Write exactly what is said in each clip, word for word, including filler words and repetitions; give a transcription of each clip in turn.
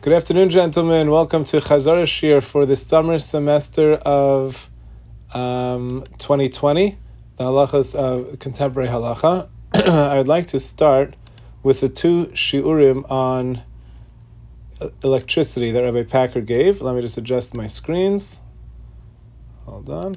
Good afternoon, gentlemen. Welcome to Chazar Shir for the summer semester of um, twenty twenty, the halachas of contemporary halacha. I would like to start with the two shiurim on electricity that Rabbi Packer gave. Let me just adjust my screens. Hold on.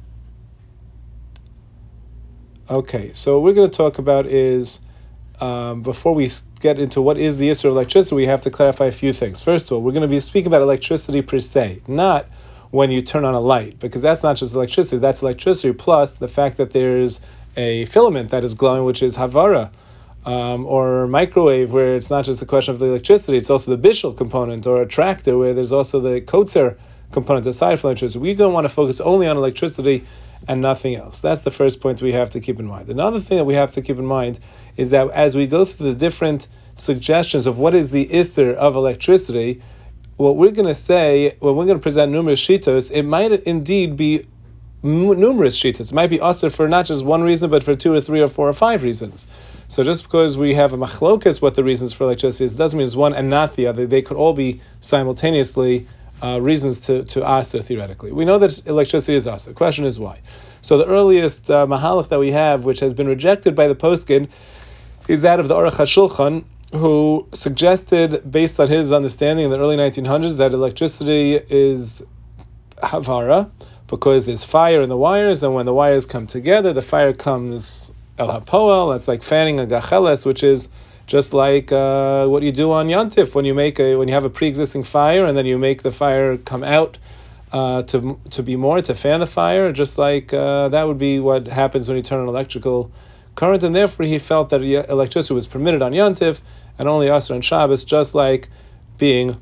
Okay, so what we're going to talk about is, um, before we get into what is the issue of electricity, we have to clarify a few things. First of all, we're going to be speaking about electricity per se, not when you turn on a light, because that's not just electricity, that's electricity plus the fact that there's a filament that is glowing, which is havara, um, or microwave, where it's not just a question of the electricity, it's also the bishul component, or a tractor, where there's also the kotzer component aside from electricity. We're going to want to focus only on electricity and nothing else. That's the first point we have to keep in mind. Another thing that we have to keep in mind is that as we go through the different suggestions of what is the isser of electricity, what we're going to say, when we're going to present numerous shitos, it might indeed be m- numerous shitos. It might be asser for not just one reason, but for two or three or four or five reasons. So just because we have a machlokas what the reasons for electricity is, doesn't mean it's one and not the other. They could all be simultaneously Uh, reasons to, to aser, theoretically. We know that electricity is aser. The question is why. So the earliest uh, mahalach that we have, which has been rejected by the poskin, is that of the Aruch HaShulchan, who suggested, based on his understanding in the early nineteen hundreds, that electricity is havara, because there's fire in the wires, and when the wires come together, the fire comes el hapoel. That's like fanning a gacheles, which is just like uh, what you do on Yantif when you make a when you have a pre-existing fire and then you make the fire come out uh, to to be more to fan the fire. Just like uh, that would be what happens when you turn on electrical current, and therefore he felt that electricity was permitted on Yantif and only Asr and Shabbos, just like being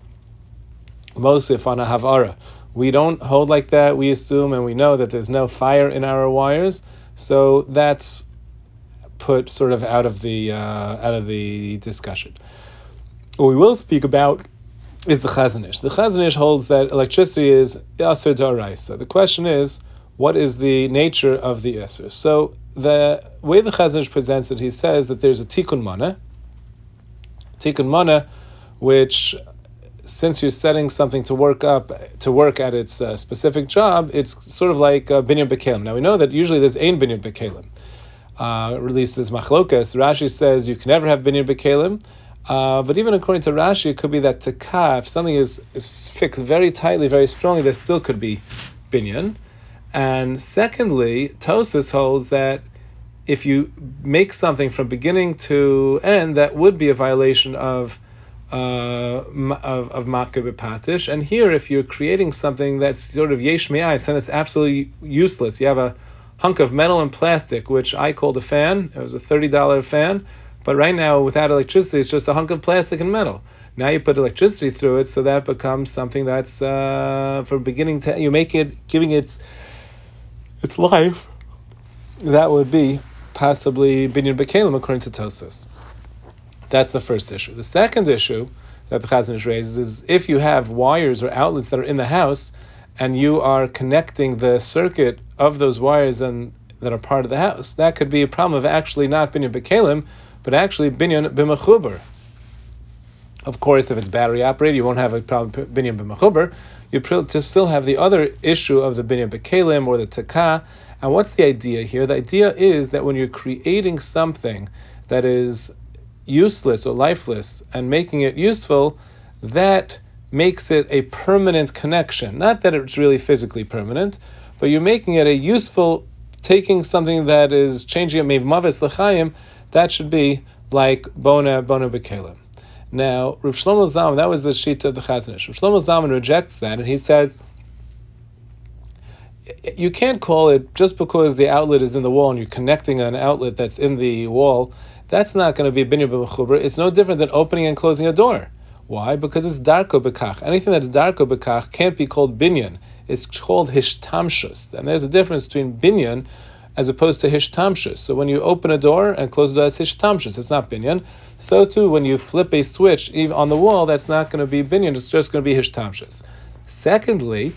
Mosif on a Havara. We don't hold like that. We assume and we know that there's no fire in our wires, so that's put sort of out of the uh, out of the discussion. What we will speak about is the Chazon Ish. The Chazon Ish holds that electricity is Asr D'Oraisa. The question is, what is the nature of the Asr? So the way the Chazon Ish presents it, he says that there's a Tikkun Mana, Tikkun Mana, which, since you're setting something to work up to work at its uh, specific job, it's sort of like uh, binyan b'kelim. Now we know that usually there's ein binyan b'kelim. Uh, released this machlokas. Rashi says you can never have binyan b'kelim, uh, but even according to Rashi, it could be that taka, if something is, is fixed very tightly, very strongly, there still could be binyan. And secondly, Tosas holds that if you make something from beginning to end, that would be a violation of uh, of, of makeh b'patish. And here, if you're creating something that's sort of yesh me'ayin, something that's absolutely useless, you have a hunk of metal and plastic, which I called a fan. It was a thirty dollars fan, but right now, without electricity, it's just a hunk of plastic and metal. Now you put electricity through it, so that becomes something that's uh, from beginning to you make it, giving it its life. That would be possibly binyan b'kelim according to Tosas. That's the first issue. The second issue that the Chazon Ish raises is if you have wires or outlets that are in the house, and you are connecting the circuit of those wires and that are part of the house, that could be a problem of actually not binyan b'kelim, but actually binyan b'mechuber. Of course, if it's battery operated, you won't have a problem binyan b'mechuber. You to still have the other issue of the binyan b'kelim or the taka. And what's the idea here? The idea is that when you're creating something that is useless or lifeless and making it useful, that makes it a permanent connection. Not that it's really physically permanent, but you're making it a useful, taking something that is changing it, maybe mavis l'chaim, that should be like bona, bona b'kelim. Now, Rav Shlomo Zalman, that was the sheet of the Chazon Ish. Rav Shlomo Zalman rejects that, and he says, you can't call it, just because the outlet is in the wall and you're connecting an outlet that's in the wall, that's not going to be binyan b'mechuber. It's no different than opening and closing a door. Why? Because it's darko bekach. Anything that's darko bekach can't be called binyan. It's called hishtamshus. And there's a difference between binyan as opposed to hishtamshus. So when you open a door and close the door, it's hishtamshus. It's not binyan. So too, when you flip a switch even on the wall, that's not going to be binyan. It's just going to be hishtamshus. Secondly,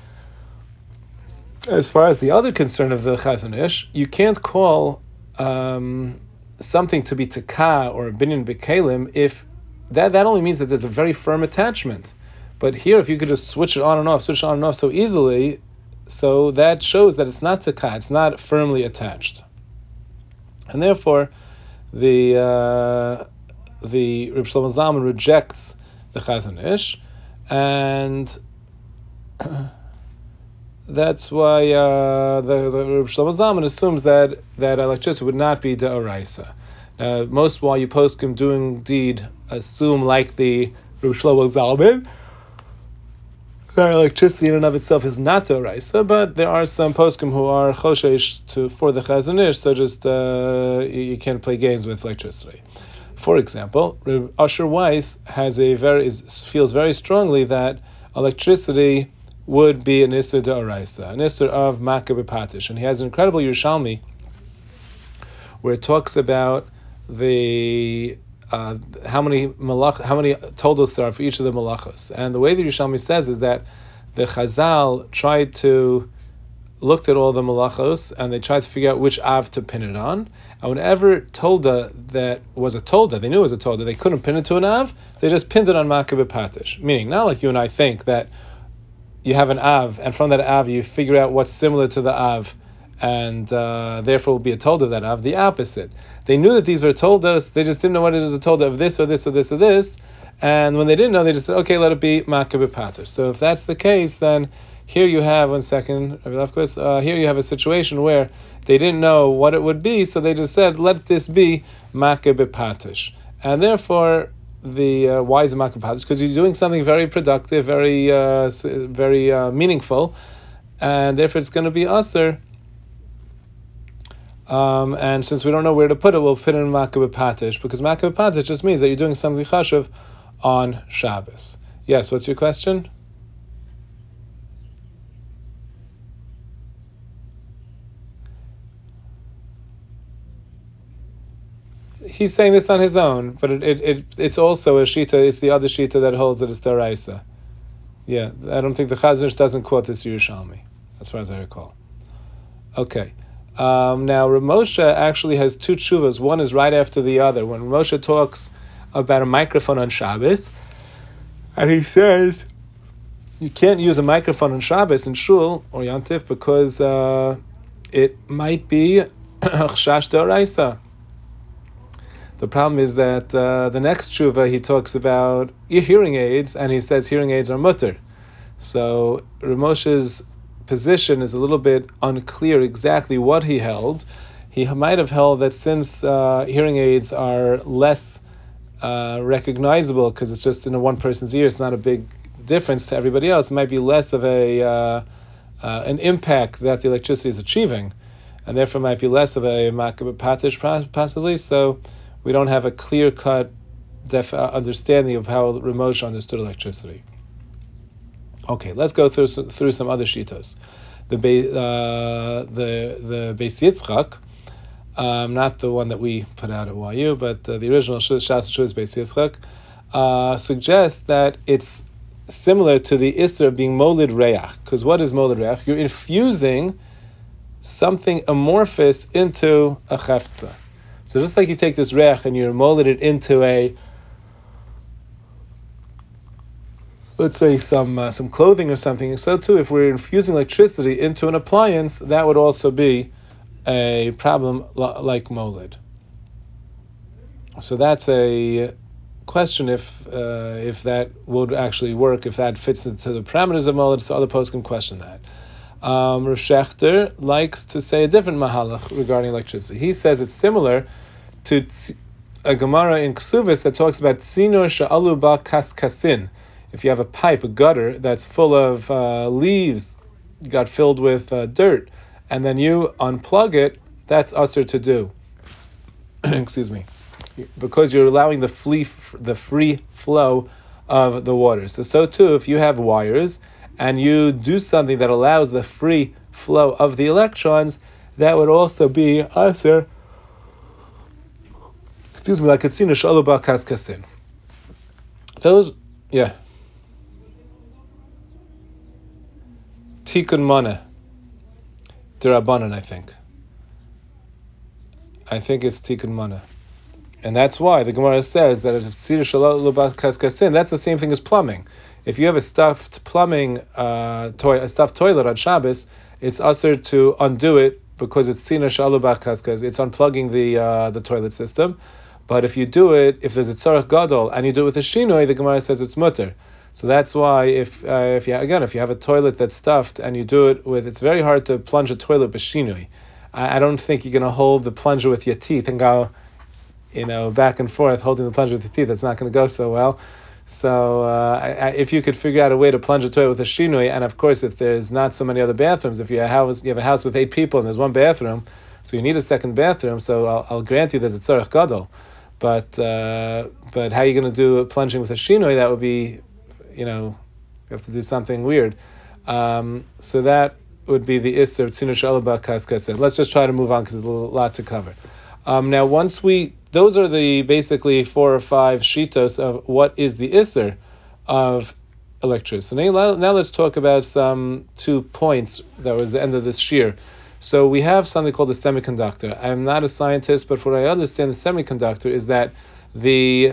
as far as the other concern of the Chazon Ish, you can't call um, something to be taka or binyan b'kelim if that, that only means that there's a very firm attachment. But here, if you could just switch it on and off, switch it on and off so easily, so that shows that it's not tzaka, it's not firmly attached. And therefore, the uh, the Reb Shlomo Zalman rejects the Chazon Ish, and that's why uh, the, the Reb Shlomo Zalman assumes that that electricity would not be de'oraisa. Uh, most while you poskim do indeed assume, like the Reb Shlomo Zalman, that electricity in and of itself is not de'oraisa, but there are some poskim who are choshesh to for the Chazon Ish, so just uh, you, you can't play games with electricity. For example, Reb Asher Weiss has a very is, feels very strongly that electricity would be an Isser D'Oraisa, an Isser of Makeh B'Patish. And he has an incredible Yerushalmi where it talks about the uh, how many malach, how many toldos there are for each of the malachos. And the way the Yerushalmi says is that the Chazal tried to looked at all the malachos and they tried to figure out which av to pin it on. And whenever tolda that was a tolda, they knew it was a tolda, they couldn't pin it to an av, they just pinned it on Makeh B'Patish. Meaning, not like you and I think that you have an av, and from that av you figure out what's similar to the av, and uh, therefore will be a tolda of that av. The opposite. They knew that these were toldas, they just didn't know what it was a tolda of this or this or this or this, and when they didn't know, they just said, okay, let it be Makeh B'Patish. So if that's the case, then here you have, one second, uh, here you have a situation where they didn't know what it would be, so they just said, let this be Makeh B'Patish. And therefore, the uh, why is it Makeh B'Patish? Because you're doing something very productive, very uh, very uh, meaningful, and therefore it's going to be Aser. Um, and since we don't know where to put it, we'll put it in Makeh B'Patish, because Makeh B'Patish just means that you're doing something chashuv on Shabbos. Yes, what's your question? He's saying this on his own, but it, it, it it's also a shita. It's the other shita that holds that it's deraisa. Yeah, I don't think the Chazon Ish doesn't quote this Yerushalmi, as far as I recall. Okay, um, now Rav Moshe actually has two tshuvas. One is right after the other. When Rav Moshe talks about a microphone on Shabbos, and he says you can't use a microphone on Shabbos in Shul or Yantif because uh, it might be chashash deraisa. The problem is that uh, the next tshuva he talks about hearing aids, and he says hearing aids are mutter. So Rav Moshe's position is a little bit unclear exactly what he held. He might have held that since uh, hearing aids are less uh, recognizable because it's just in a one person's ear, it's not a big difference to everybody else. It might be less of a uh, uh, an impact that the electricity is achieving, and therefore might be less of a Makeh B'Patish possibly. So we don't have a clear-cut def- uh, understanding of how Rav Moshe understood electricity. Okay, let's go through some, through some other shitos. The Be- uh, the the Beis Yitzchak, um, not the one that we put out at Y U, but uh, the original Shas Shuvas Beis Yitzchak, uh, suggests that it's similar to the Isser of being Molid Reach. Because what is Molid Reach? You're infusing something amorphous into a chefza. So just like you take this reach and you mold it into a, let's say some uh, some clothing or something, so too if we're infusing electricity into an appliance, that would also be a problem l- like molid. So that's a question if uh, if that would actually work, if that fits into the parameters of molid, so other posts can question that. Um, Rav Shechter likes to say a different mahalach regarding electricity. He says it's similar to a Gemara in Ksuvis that talks about tzinor she'alu ba kaskasin. If you have a pipe, a gutter that's full of uh, leaves, got filled with uh, dirt, and then you unplug it, that's usher to do. Excuse me, because you're allowing the free the free flow of the water. So so too, if you have wires and you do something that allows the free flow of the electrons, that would also be usher. Excuse me, like a tzina shalu ba kaskasin. Those, yeah. Tikkun mana. Dirabanan, I think. I think it's Tikkun mana. And that's why the Gemara says that if tzir shalal kaskasin, that's the same thing as plumbing. If you have a stuffed plumbing, uh, toy, a stuffed toilet on Shabbos, it's usher to undo it because it's tzina shalal kaskas. It's unplugging the uh, the toilet system. But if you do it, if there's a tzarech gadol and you do it with a shinoi, the Gemara says it's mutter. So that's why if uh, if you again if you have a toilet that's stuffed and you do it with, it's very hard to plunge a toilet with shinoi. I, I don't think you're going to hold the plunger with your teeth and go, you know, back and forth holding the plunger with your teeth. That's not going to go so well. So uh, I, I, if you could figure out a way to plunge a toilet with a shinoi, and of course if there's not so many other bathrooms, if you have a house, you have a house with eight people and there's one bathroom, so you need a second bathroom. So I'll, I'll grant you there's a tzarech gadol. But uh, but how are you going to do plunging with a shinoi? That would be, you know, you have to do something weird. Um, so that would be the isser tzina shalaba kaskasen. Let's just try to move on because there's a lot to cover. Um, now, once we, those are the basically four or five shitos of what is the isser of electricity. Now, now let's talk about some two points that was the end of this shir. So we have something called the semiconductor. I'm not a scientist, but what I understand the semiconductor is that the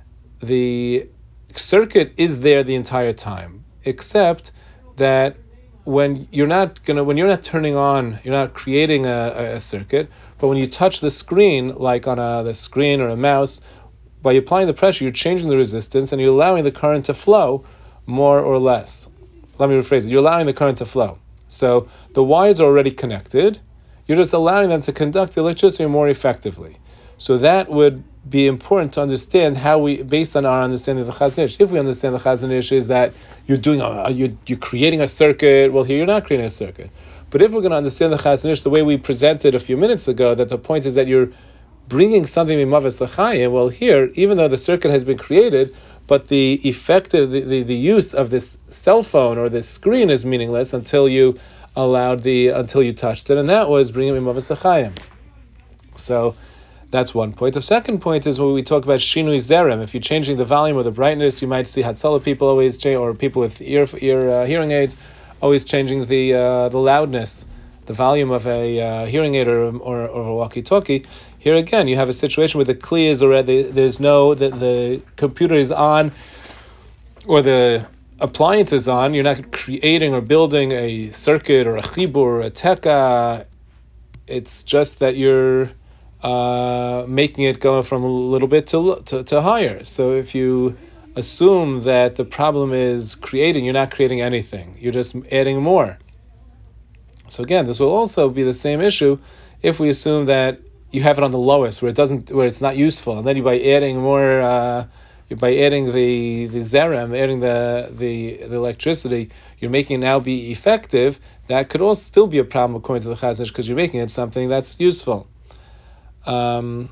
the circuit is there the entire time, except that when you're not gonna when you're not turning on, you're not creating a, a circuit, but when you touch the screen, like on a the screen or a mouse, by applying the pressure, you're changing the resistance and you're allowing the current to flow more or less. Let me rephrase it. You're allowing the current to flow. So the wires are already connected. You're just allowing them to conduct the electricity more effectively. So that would be important to understand how we, based on our understanding of the Chazon Ish. If we understand the Chazon Ish is that you're doing, a, you're, you're creating a circuit. Well, here you're not creating a circuit. But if we're going to understand the Chazon Ish the way we presented a few minutes ago, that the point is that you're bringing something mimavas l'chayim. Well, here, even though the circuit has been created, but the effective, the, the, the use of this cell phone or this screen is meaningless until you allowed the, until you touched it, and that was bringing mimavas l'chayim. So that's one point. The second point is when we talk about shinui zerem. If you're changing the volume or the brightness, you might see Hatzalah people always change, or people with ear ear uh, hearing aids always changing the uh, the loudness, the volume of a uh, hearing aid or, or, or a walkie-talkie. Here again, you have a situation where the kli is already, there's no, the, the computer is on, or the appliance is on. You're not creating or building a circuit or a chibur or a teka. It's just that you're uh, making it go from a little bit to, to to higher. So if you assume that the problem is creating, you're not creating anything. You're just adding more. So again, this will also be the same issue if we assume that you have it on the lowest, where it doesn't, where it's not useful, and then you by adding more, uh, by adding the the zerem, adding the, the the electricity, you're making it now be effective. That could also still be a problem according to the Chazon Ish because you're making it something that's useful. Um,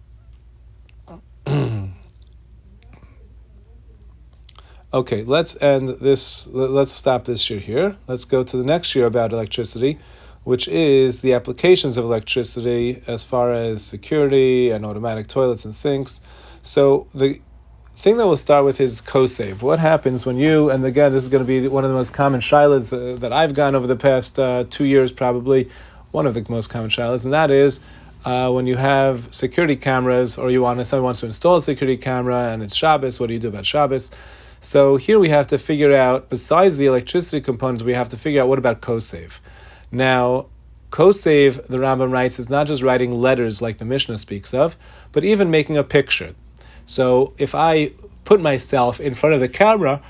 okay, let's end this. Let's stop this year here. Let's go to the next year about electricity, which is the applications of electricity as far as security and automatic toilets and sinks. So the thing that we'll start with is co-save. What happens when you, and again, this is going to be one of the most common shilas uh, that I've gone over the past uh, two years, probably one of the most common shilas, and that is uh, when you have security cameras, or you want, someone wants to install a security camera and it's Shabbos, what do you do about Shabbos? So here we have to figure out, besides the electricity component, we have to figure out what about co-save. Now, co-save, the Rambam writes, is not just writing letters like the Mishnah speaks of, but even making a picture. So if I put myself in front of the camera,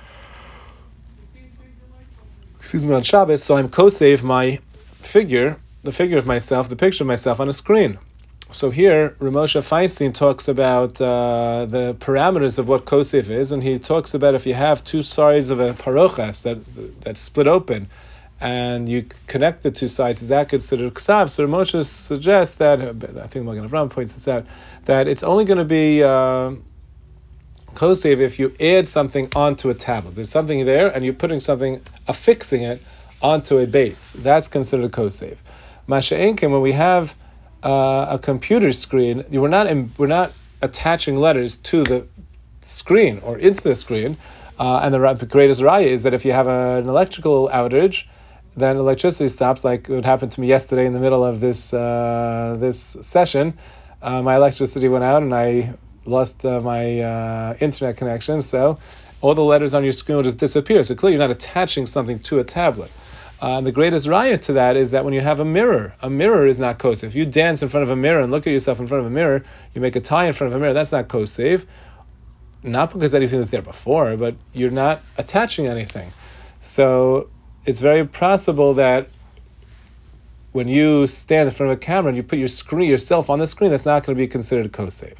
excuse me, on Shabbos, so I'm co-save my figure, the figure of myself, the picture of myself on a screen. So here, Ramosha Feinstein talks about uh, the parameters of what co-save is, and he talks about if you have two sides of a parochas that that split open, and you connect the two sides, is that considered ksav? So Moshe suggests that, I think Magen Avraham points this out, that it's only going to be uh, kosef if you add something onto a tablet. There's something there, and you're putting something, affixing it onto a base. That's considered kosef. Masha'enkim, when we have uh, a computer screen, we're not in, we're not attaching letters to the screen or into the screen. Uh, and the greatest raya is that if you have a, an electrical outage, then electricity stops, like it happened to me yesterday in the middle of this uh, this session. uh, my electricity went out and I lost uh, my uh, internet connection, so all the letters on your screen will just disappear. So clearly you're not attaching something to a tablet. Uh, and the greatest raya to that is that when you have a mirror, a mirror is not kosef. If you dance in front of a mirror and look at yourself in front of a mirror, you make a tie in front of a mirror, that's not kosef. Not because anything was there before, but you're not attaching anything. So it's very possible that when you stand in front of a camera and you put your screen, yourself on the screen, that's not going to be considered kosef.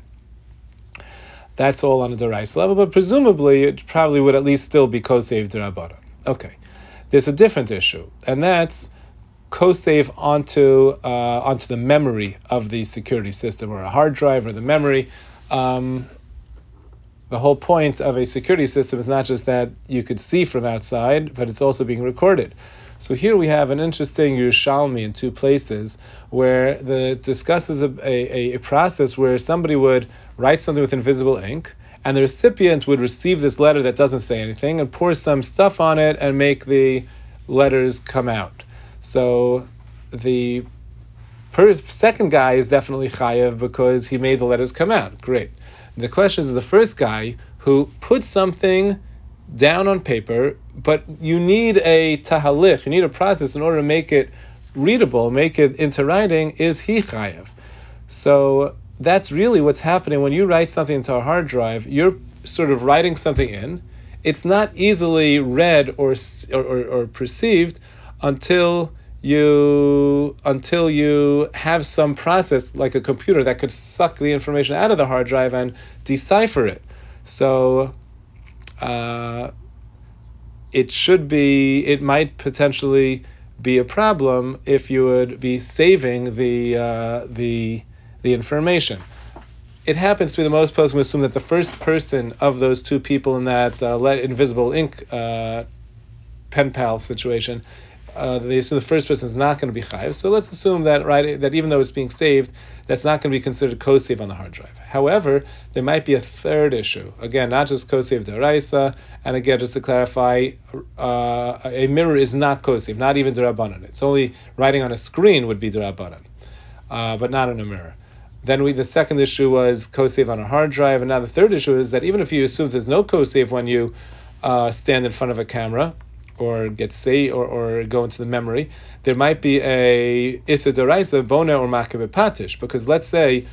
That's all on a deraisa level, but presumably it probably would at least still be kosef d'Rabbanan. Okay, there's a different issue, and that's kosef onto uh, onto the memory of the security system, or a hard drive, or the memory. Um, the whole point of a security system is not just that you could see from outside, but it's also being recorded. So here we have an interesting Yerushalmi in two places where the discusses a, a, a process where somebody would write something with invisible ink, and the recipient would receive this letter that doesn't say anything and pour some stuff on it and make the letters come out. So the per- second guy is definitely chayav because he made the letters come out. Great. The question is the first guy who put something down on paper, but you need a tahalich, you need a process in order to make it readable, make it into writing, is he chayav. So that's really what's happening when you write something into a hard drive. You're sort of writing something in. It's not easily read or or, or, or perceived until you until you have some process like a computer that could suck the information out of the hard drive and decipher it. So uh, it should be, it might potentially be a problem if you would be saving the uh, the the information. It happens to be the most poskim assume that the first person of those two people in that uh, let invisible ink uh, pen pal situation, uh, they assume the first person is not going to be chayiv. So let's assume that right that even though it's being saved, that's not going to be considered kosev on the hard drive. However, there might be a third issue. Again, not just kosev d'oraisa, and again, just to clarify, uh, a mirror is not kosev, not even d'Rabbanan. It's only writing on a screen would be d'Rabbanan, uh, but not in a mirror. Then we, the second issue was kosev on a hard drive, and now the third issue is that even if you assume there's no kosev when you uh, stand in front of a camera, or get say or, or go into the memory, there might be a issa d'oraisa, bona or makeh patish, because let's say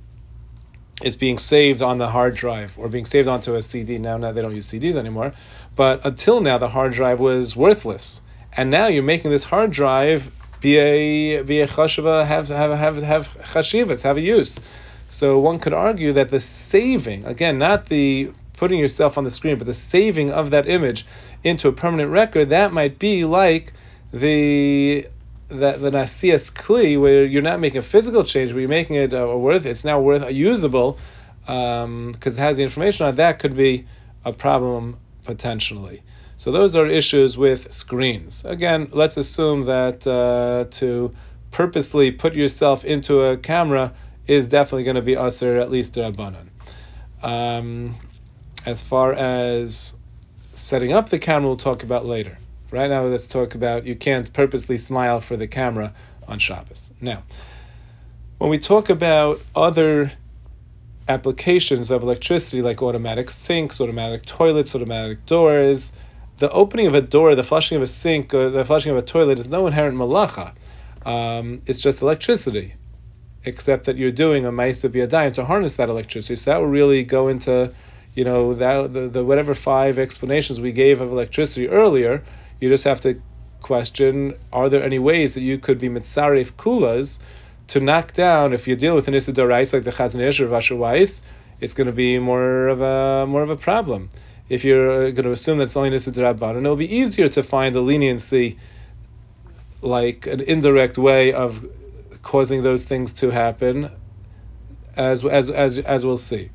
it's being saved on the hard drive or being saved onto a C D. Now, now they don't use C Ds anymore, but until now the hard drive was worthless, and now you're making this hard drive be a be a chashava, have have have have chashivas, have a use. So one could argue that the saving, again, not the putting yourself on the screen, but the saving of that image into a permanent record, that might be like the the, the nasias kli, where you're not making a physical change, but you're making it uh, worth. It's now worth uh, usable because um, it has the information on it. That could be a problem potentially. So those are issues with screens. Again, let's assume that uh, to purposely put yourself into a camera is definitely going to be aser, at least d'Rabbanan. Um, as far as setting up the camera, we'll talk about later. Right now, let's talk about you can't purposely smile for the camera on Shabbos. Now, when we talk about other applications of electricity, like automatic sinks, automatic toilets, automatic doors, the opening of a door, the flushing of a sink, or the flushing of a toilet is no inherent malacha. Um, it's just electricity, except that you're doing a ma'aseh b'yadayim to harness that electricity. So that will really go into, you know, that the, the whatever five explanations we gave of electricity earlier. You just have to question: are there any ways that you could be mitzaref kulas to knock down? If you deal with an issa d'oraisa like the Chazon Ish or Vasher Weiss, it's going to be more of a more of a problem. If you're going to assume that's only issa d'Rabbanan, it'll be easier to find the leniency, like an indirect way of causing those things to happen, as as as as we'll see.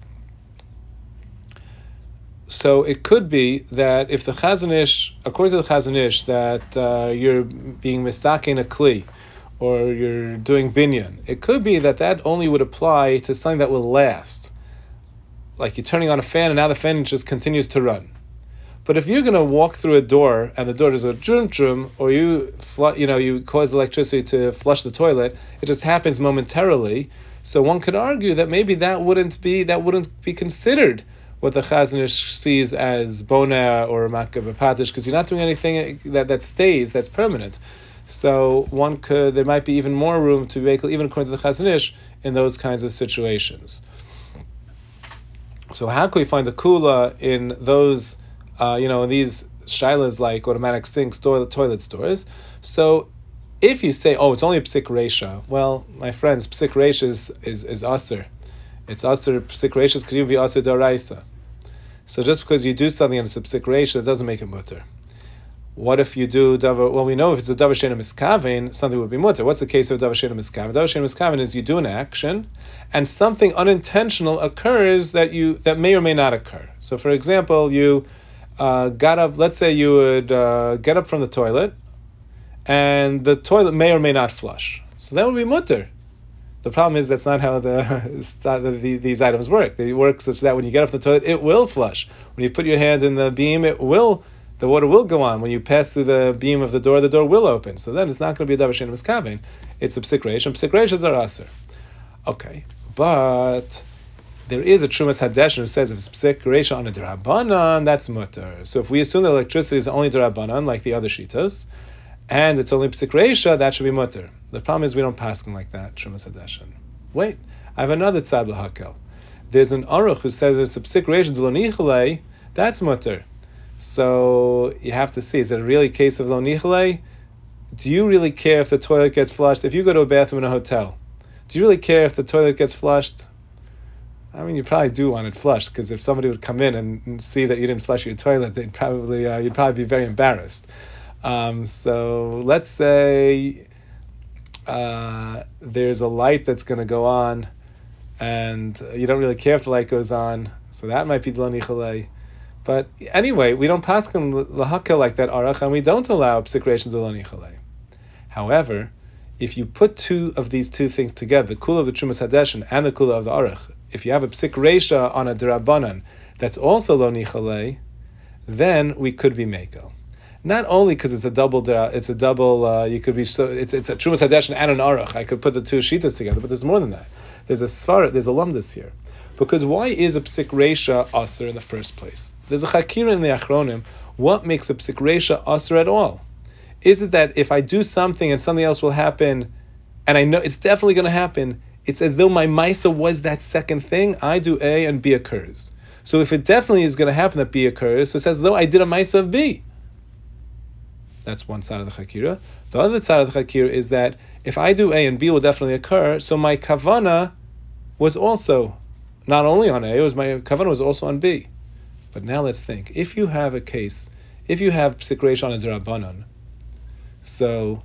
So it could be that if the Chazon Ish, according to the Chazon Ish, that uh, you're being misakin a kli, or you're doing binyan, it could be that that only would apply to something that will last. Like you're turning on a fan and now the fan just continues to run. But if you're going to walk through a door and the door does a drum drum, or you fl- you know you cause electricity to flush the toilet, it just happens momentarily. So one could argue that maybe that wouldn't be that wouldn't be considered what the Chazon Ish sees as bona or makav patish, because you're not doing anything that, that stays, that's permanent. So one could, there might be even more room to make, even according to the Chazon Ish, in those kinds of situations. So how can we find the kula in those, uh, you know, in these shilas like automatic sinks, toilet, toilet stores? So if you say, oh, it's only a psik reisha, well, my friends, psik reisha is, is, is aser. It's aser, psik reisha could even be aser daraisa. So just because you do something and it's a psik reisha, it doesn't make it mutter. What if you do davar? Well, we know if it's a davar she'eino miskaven, something would be mutter. What's the case of davar she'eino miskaven? Davar she'eino miskaven is you do an action, and something unintentional occurs that you that may or may not occur. So, for example, you uh, got up. Let's say you would uh, get up from the toilet, and the toilet may or may not flush. So that would be mutter. The problem is that's not how the, the these items work. They work such that when you get up from the toilet, it will flush. When you put your hand in the beam, it will. The water will go on. When you pass through the beam of the door, the door will open. So then it's not going to be a davar she'eino miskaven. It's a psik reish, and psik reishas are aser. Okay, but there is a Trumas Hadeshin who says if it's psik reisha on a derabanan, that's mutter. So if we assume that electricity is only derabanan, like the other shitos, and it's only psik reisha, that should be mutter. The problem is we don't pass them like that, Trumas Hadeshin. Wait, I have another tzad l'hakel. There's an aruch who says it's a psik reisha d'lo nichalei, that's mutter. So you have to see, is it a really case of lo nichalei? Do you really care if the toilet gets flushed? If you go to a bathroom in a hotel, do you really care if the toilet gets flushed? I mean, you probably do want it flushed, because if somebody would come in and, and see that you didn't flush your toilet, they'd probably uh, you'd probably be very embarrassed. Um, so let's say uh, there's a light that's going to go on, and you don't really care if the light goes on, so that might be lo nichalei. But anyway, we don't paskin lahakel like that arach, and we don't allow psik reishas lo nichalei. However, if you put two of these two things together, the kula of the Trumas Hadeshin and the kula of the arach, if you have a psik reisha on a derabanan that's also lo nichalei, then we could be mekel. Not only because it's a double, it's a double. Uh, you could be so. It's it's a Trumas Hadeshin and an arach. I could put the two shitas together, but there's more than that. There's a svara. There's a lumdus here. Because why is a psik reisha aser in the first place? There's a chakira in the Achronim. What makes a psik reisha aser at all? Is it that if I do something and something else will happen, and I know it's definitely going to happen, it's as though my maisa was that second thing, I do A and B occurs. So if it definitely is going to happen that B occurs, so it's as though I did a maisa of B. That's one side of the chakira. The other side of the chakira is that if I do A and B will definitely occur, so my kavana was also not only on A, it was my kavanah was also on B. But now let's think. If you have a case, if you have psik reisha on a derabanan, so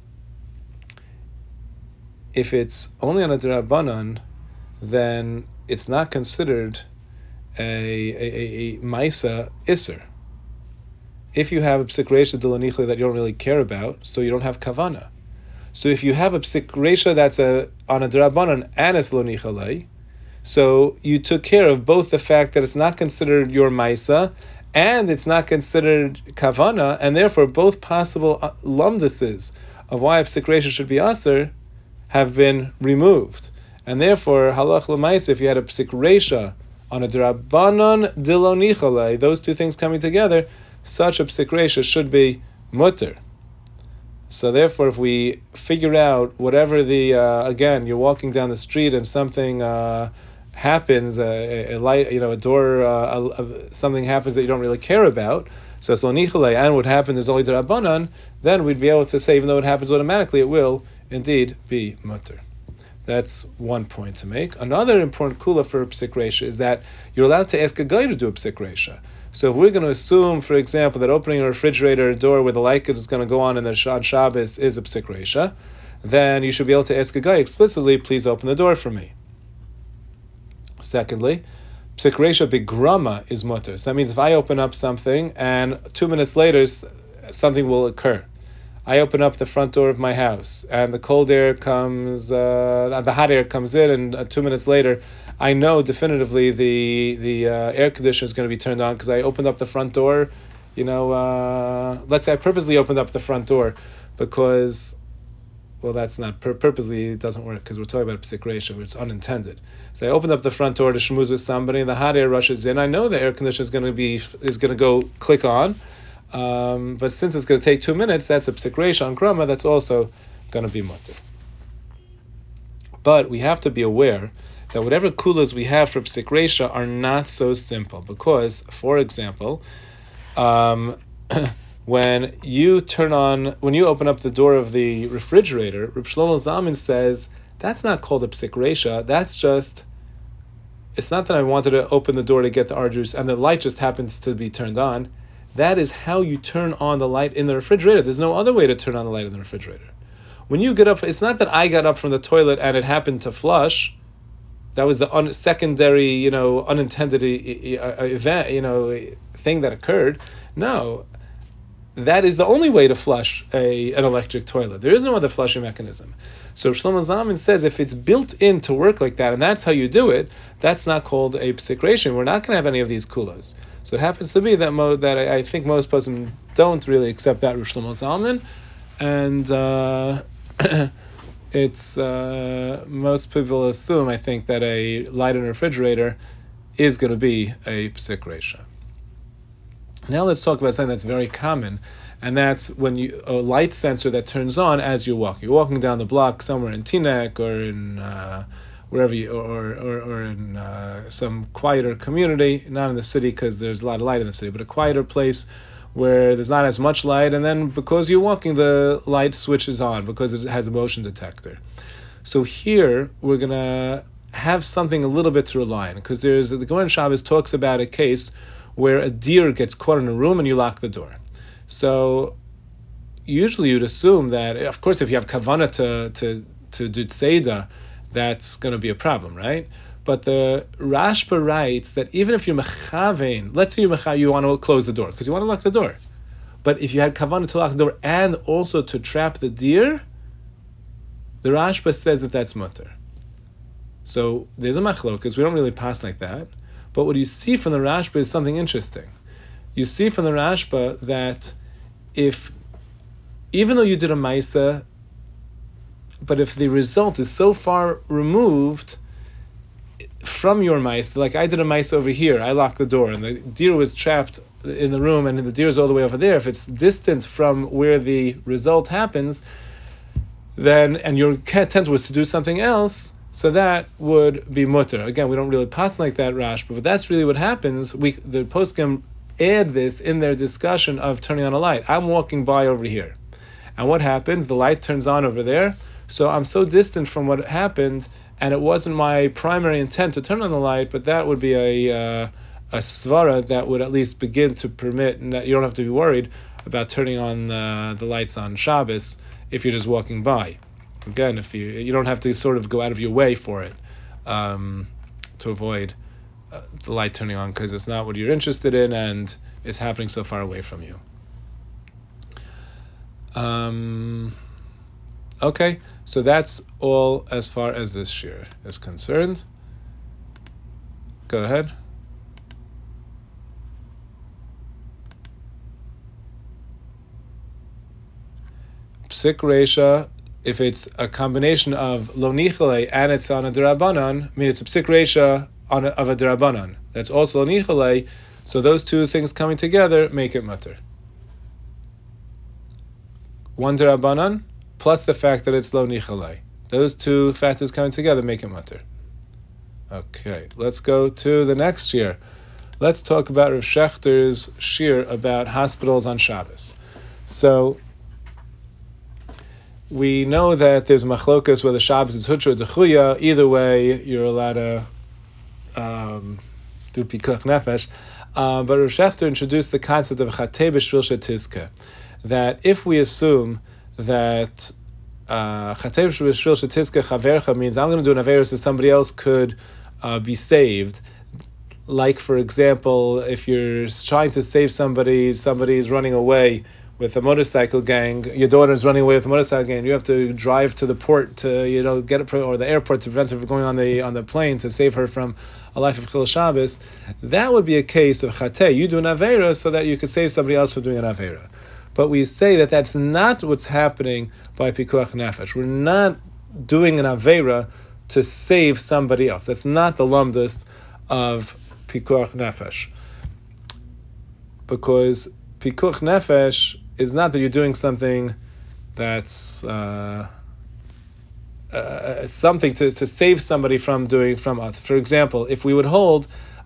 if it's only on a derabanan, then it's not considered a a, a, a maisa iser. If you have a psik reisha d'lo nichalei that you don't really care about, so you don't have kavana. So if you have a psik reisha that's a on a derabanan and it's lo nichalei, so you took care of both the fact that it's not considered your maisa and it's not considered kavana, and therefore both possible lumduses of why a psik reisha should be aser have been removed. And therefore, halach l'maisa, if you had a psik reisha on a drabanan d'lo nichalei, those two things coming together, such a psik reisha should be mutter. So therefore, if we figure out whatever the, uh, again, you're walking down the street and something uh, happens, a, a light, you know, a door, uh, a, a, something happens that you don't really care about, so it's lo nichalei, and what happened is only drabanan, then we'd be able to say, even though it happens automatically, it will indeed be mutter. That's one point to make. Another important kula for a psik reisha is that you're allowed to ask a guy to do a psik reisha. So if we're going to assume, for example, that opening a refrigerator door where the light is going to go on in the on Shabbos is a psik reisha, then you should be able to ask a guy explicitly, please open the door for me. Secondly, psik reisha bigrama is mutter. So that means if I open up something and two minutes later something will occur. I open up the front door of my house and the cold air comes, uh, the hot air comes in, and uh, two minutes later I know definitively the the uh, air conditioner is going to be turned on because I opened up the front door. You know, uh, let's say I purposely opened up the front door because well, that's not pur- purposely, it doesn't work because we're talking about a psik ratio, where it's unintended. So I opened up the front door to shmooze with somebody, and the hot air rushes in. I know the air conditioner is going to be is going to go click on, um, but since it's going to take two minutes, that's a psik ratio on krama. That's also going to be mutter. But we have to be aware that whatever kulas we have for psik ratio are not so simple, because, for example, um, when you turn on, when you open up the door of the refrigerator, Reb Shlomo Zalman says that's not called a psik ratio. That's just, it's not that I wanted to open the door to get the orange juice and the light just happens to be turned on. That is how you turn on the light in the refrigerator. There's no other way to turn on the light in the refrigerator. When you get up, it's not that I got up from the toilet and it happened to flush. That was the un- secondary, you know, unintended event, you know, thing that occurred. No, that is the only way to flush a an electric toilet. There is no other flushing mechanism. So Shlomo Zalman says if it's built in to work like that, and that's how you do it, that's not called a psik ratio. We're not going to have any of these kulas. So it happens to be that mo- that I, I think most poskim don't really accept that with Shlomo Zalman, and uh, it's uh, most people assume, I think, that a light in a refrigerator is going to be a psik ratio. Now let's talk about something that's very common, and that's when you a light sensor that turns on as you walk. You're walking down the block somewhere in Teaneck or in uh, wherever you, or or, or in uh, some quieter community, not in the city because there's a lot of light in the city, but a quieter place where there's not as much light, and then because you're walking, the light switches on because it has a motion detector. So here we're gonna have something a little bit to rely on, because there's the Gemara in Shabbos talks about a case where a deer gets caught in a room and you lock the door. So usually you'd assume that, of course, if you have kavanah to to to do tzeda, that's going to be a problem, right? But the Rashba writes that even if you're mechavein, let's say you're mechavein, you want to close the door because you want to lock the door. But if you had kavanah to lock the door and also to trap the deer, the Rashba says that that's mutter. So there's a machlokas. We don't really pass like that. But what you see from the Rashba is something interesting. You see from the Rashba that if, even though you did a maisa, but if the result is so far removed from your maisa, like I did a maisa over here, I locked the door, and the deer was trapped in the room, and the deer is all the way over there. If it's distant from where the result happens, then, and your intent was to do something else, so that would be mutter. Again, we don't really pass like that, Rashba, but that's really what happens. We the poskim add this in their discussion of turning on a light. I'm walking by over here, and what happens? The light turns on over there, so I'm so distant from what happened, and it wasn't my primary intent to turn on the light, but that would be a uh, a svara that would at least begin to permit, and that you don't have to be worried about turning on uh, the lights on Shabbos if you're just walking by. Again, if you you don't have to sort of go out of your way for it um, to avoid uh, the light turning on, because it's not what you're interested in and it's happening so far away from you. Um, okay, so that's all as far as this shir is concerned. Go ahead. Psik reisha, if it's a combination of lo nichale and it's on a derabanan, I mean it's a psik reisha on a, of a derabanan. That's also lo nichale, so those two things coming together make it mutter. One derabanan plus the fact that it's lo nichale. Those two factors coming together make it mutter. Okay, let's go to the next shir. Let's talk about Rav Shechter's shir about hospitals on Shabbos. So we know that there's machlokas whether Shabbos is hutra or dechuya. Either way, you're allowed to um, do pikuach nefesh. Uh, but Rav Shechter introduced the concept of chatei b'shvil shetizke, that if we assume that chatei b'shvil shetizke chavercha means I'm going to do an averis so somebody else could uh, be saved. Like, for example, if you're trying to save somebody, somebody is running away with a motorcycle gang, your daughter is running away with a motorcycle gang, you have to drive to the port to, you know, get it, or the airport to prevent her from going on the on the plane to save her from a life of Chil Shabbos. That would be a case of chatei. You do an aveira so that you could save somebody else from doing an aveira. but we say that that's not what's happening by pikuach nefesh. We're not doing an avera to save somebody else. That's not the lamdus of pikuach nefesh. Because pikuach nefesh is not that you're doing something that's uh, uh, something to, to save somebody from doing from us. For example, if we would hold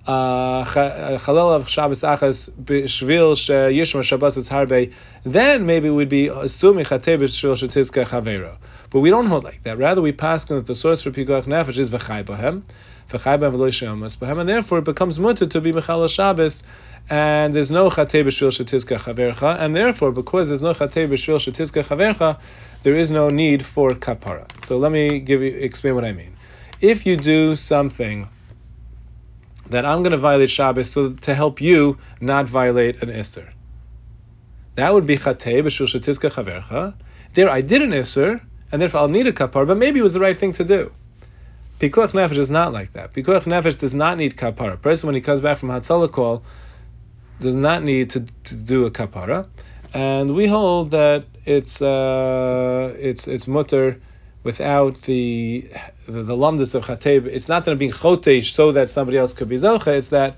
Chalel of Shabbos Achas B'Shvil Yishma Shabbos is Harbe, then maybe we'd be assuming Chatei B'Shvil Shetizka Chavero. But we don't hold like that. Rather, we pass that the source for Pikuach Nefesh is V'chai Bohem, V'chai Bohem V'lo She'omas Bohem, and therefore it becomes mutter to be Mechal Shabbos, and there's no Chatei B'Shvil Shetizka Chavercha, and therefore, because there's no Chatei B'Shvil Shetizka Chavercha, there is no need for kapara. So let me give you explain what I mean. If you do something that I'm going to violate Shabbos so to help you not violate an Isser, that would be Chatei B'Shvil Shetizka Chavercha. There I did an Isser, and therefore I'll need a kapara, but maybe it was the right thing to do. Pikuach Nefesh is not like that. Pikuach Nefesh does not need kapara. A person, when he comes back from Hatzalah call, does not need to, to do a kapara. And we hold that it's uh, it's it's mutter without the the, the lamdus of Chatei. It's not that I'm being chotesh so that somebody else could be zocha. It's that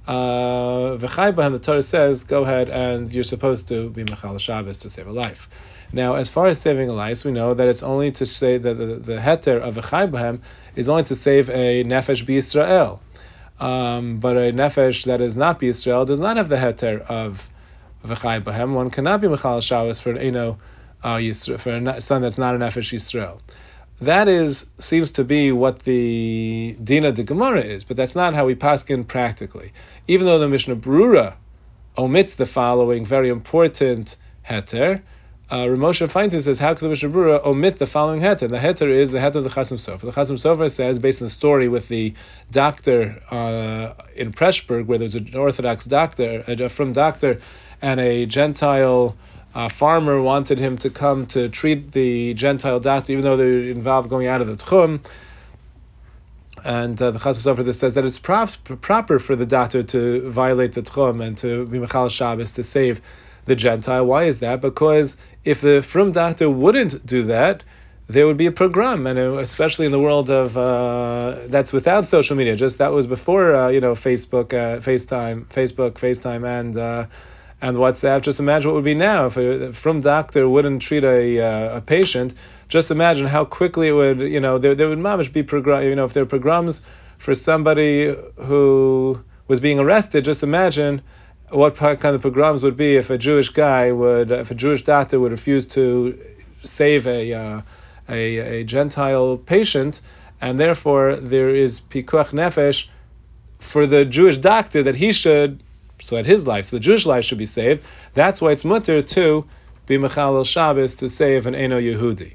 v'chai b'hem, the Torah says, go ahead and you're supposed to be mechal Shabbos to save a life. Now, as far as saving a life, we know that it's only to say that the, the heter of v'chai b'hem is only to save a nefesh b'Yisrael. Um, but a nefesh that is not b'Yisrael does not have the heter of v'chai b'hem. One cannot be mechal Shabbos for an eno uh, Yisrael, for a son that's not a nefesh Yisrael. That is seems to be what the Dina de Gemara is, but that's not how we paskin practically. Even though the Mishnah Brura omits the following very important heter, uh, Ramosha Feinstein says, how could the Mishnah Brura omit the following heter? The heter is the heter of the Chasam Sofer. The Chasam Sofer says, based on the story with the doctor uh, in Preshburg, where there's an Orthodox doctor, a from doctor, and a Gentile A farmer wanted him to come to treat the Gentile doctor, even though they're involved going out of the Tchum. And uh, the Chasam Sofer says that it's prop, proper for the doctor to violate the Tchum and to be Mechal Shabbos to save the Gentile. Why is that? Because if the frum doctor wouldn't do that, there would be a pogrom, and especially in the world of uh, that's without social media. Just that was before uh, you know Facebook, uh, FaceTime, Facebook, FaceTime, and. Uh, And WhatsApp. Just imagine what would be now if a from doctor wouldn't treat a uh, a patient. Just imagine how quickly it would. You know, there there would mamish be program. You know, if there are pogroms for somebody who was being arrested. Just imagine what kind of pogroms would be if a Jewish guy would, if a Jewish doctor would refuse to save a uh, a, a Gentile patient, and therefore there is pikuach nefesh for the Jewish doctor that he should. So at his life, so the Jewish life should be saved. That's why it's mutter to be mechal Shabbos to save an Eno Yehudi.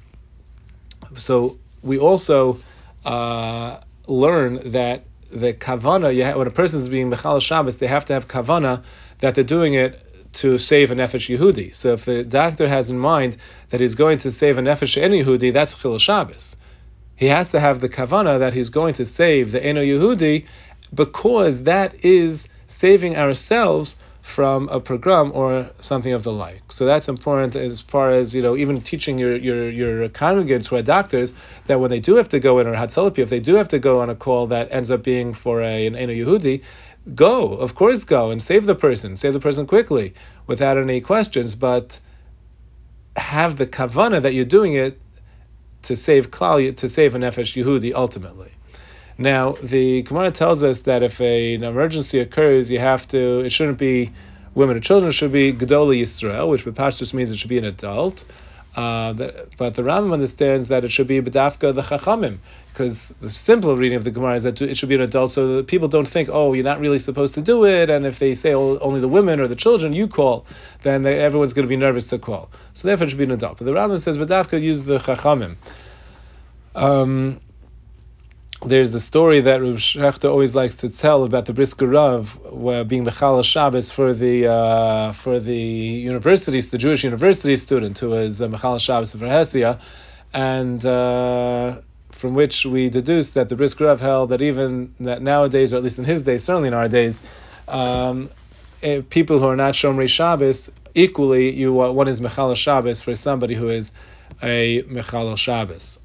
So we also uh, learn that the kavana, you have, when a person is being mechal Shabbos, they have to have kavana that they're doing it to save a nefesh Yehudi. So if the doctor has in mind that he's going to save a nefesh en Yehudi, that's chil Shabbos. He has to have the kavana that he's going to save the Eno Yehudi, because that is saving ourselves from a pogrom or something of the like. So that's important as far as, you know, even teaching your your, your congregants who are doctors that when they do have to go in, or Hatzalah, if they do have to go on a call that ends up being for a, an Eno Yehudi, go, of course go, and save the person, save the person quickly, without any questions, but have the kavana that you're doing it to save Klal, to save a Nefesh Yehudi ultimately. Now, the Gemara tells us that if a, an emergency occurs, you have to, it shouldn't be women or children, it should be Gedolei Yisrael, which just means it should be an adult. Uh, but the Rambam understands that it should be B'dafka the Chachamim, because the simple reading of the Gemara is that it should be an adult, so that people don't think, oh, you're not really supposed to do it, and if they say oh, only the women or the children you call, then they, everyone's going to be nervous to call. So therefore it should be an adult. But the Rambam says B'dafka use the Chachamim. Um... There's the story that Rav Shechter always likes to tell about the Brisker Rav where being Mechal Shabbos for the uh, for the universities, the Jewish university student who is uh, Mechal Shabbos for Hesia, and uh, from which we deduce that the Brisker Rav held that even that nowadays, or at least in his days, certainly in our days, um, uh, people who are not Shomrei Shabbos, equally, you uh, one is Mechalel Shabbos for somebody who is a Mechalel Shabbos.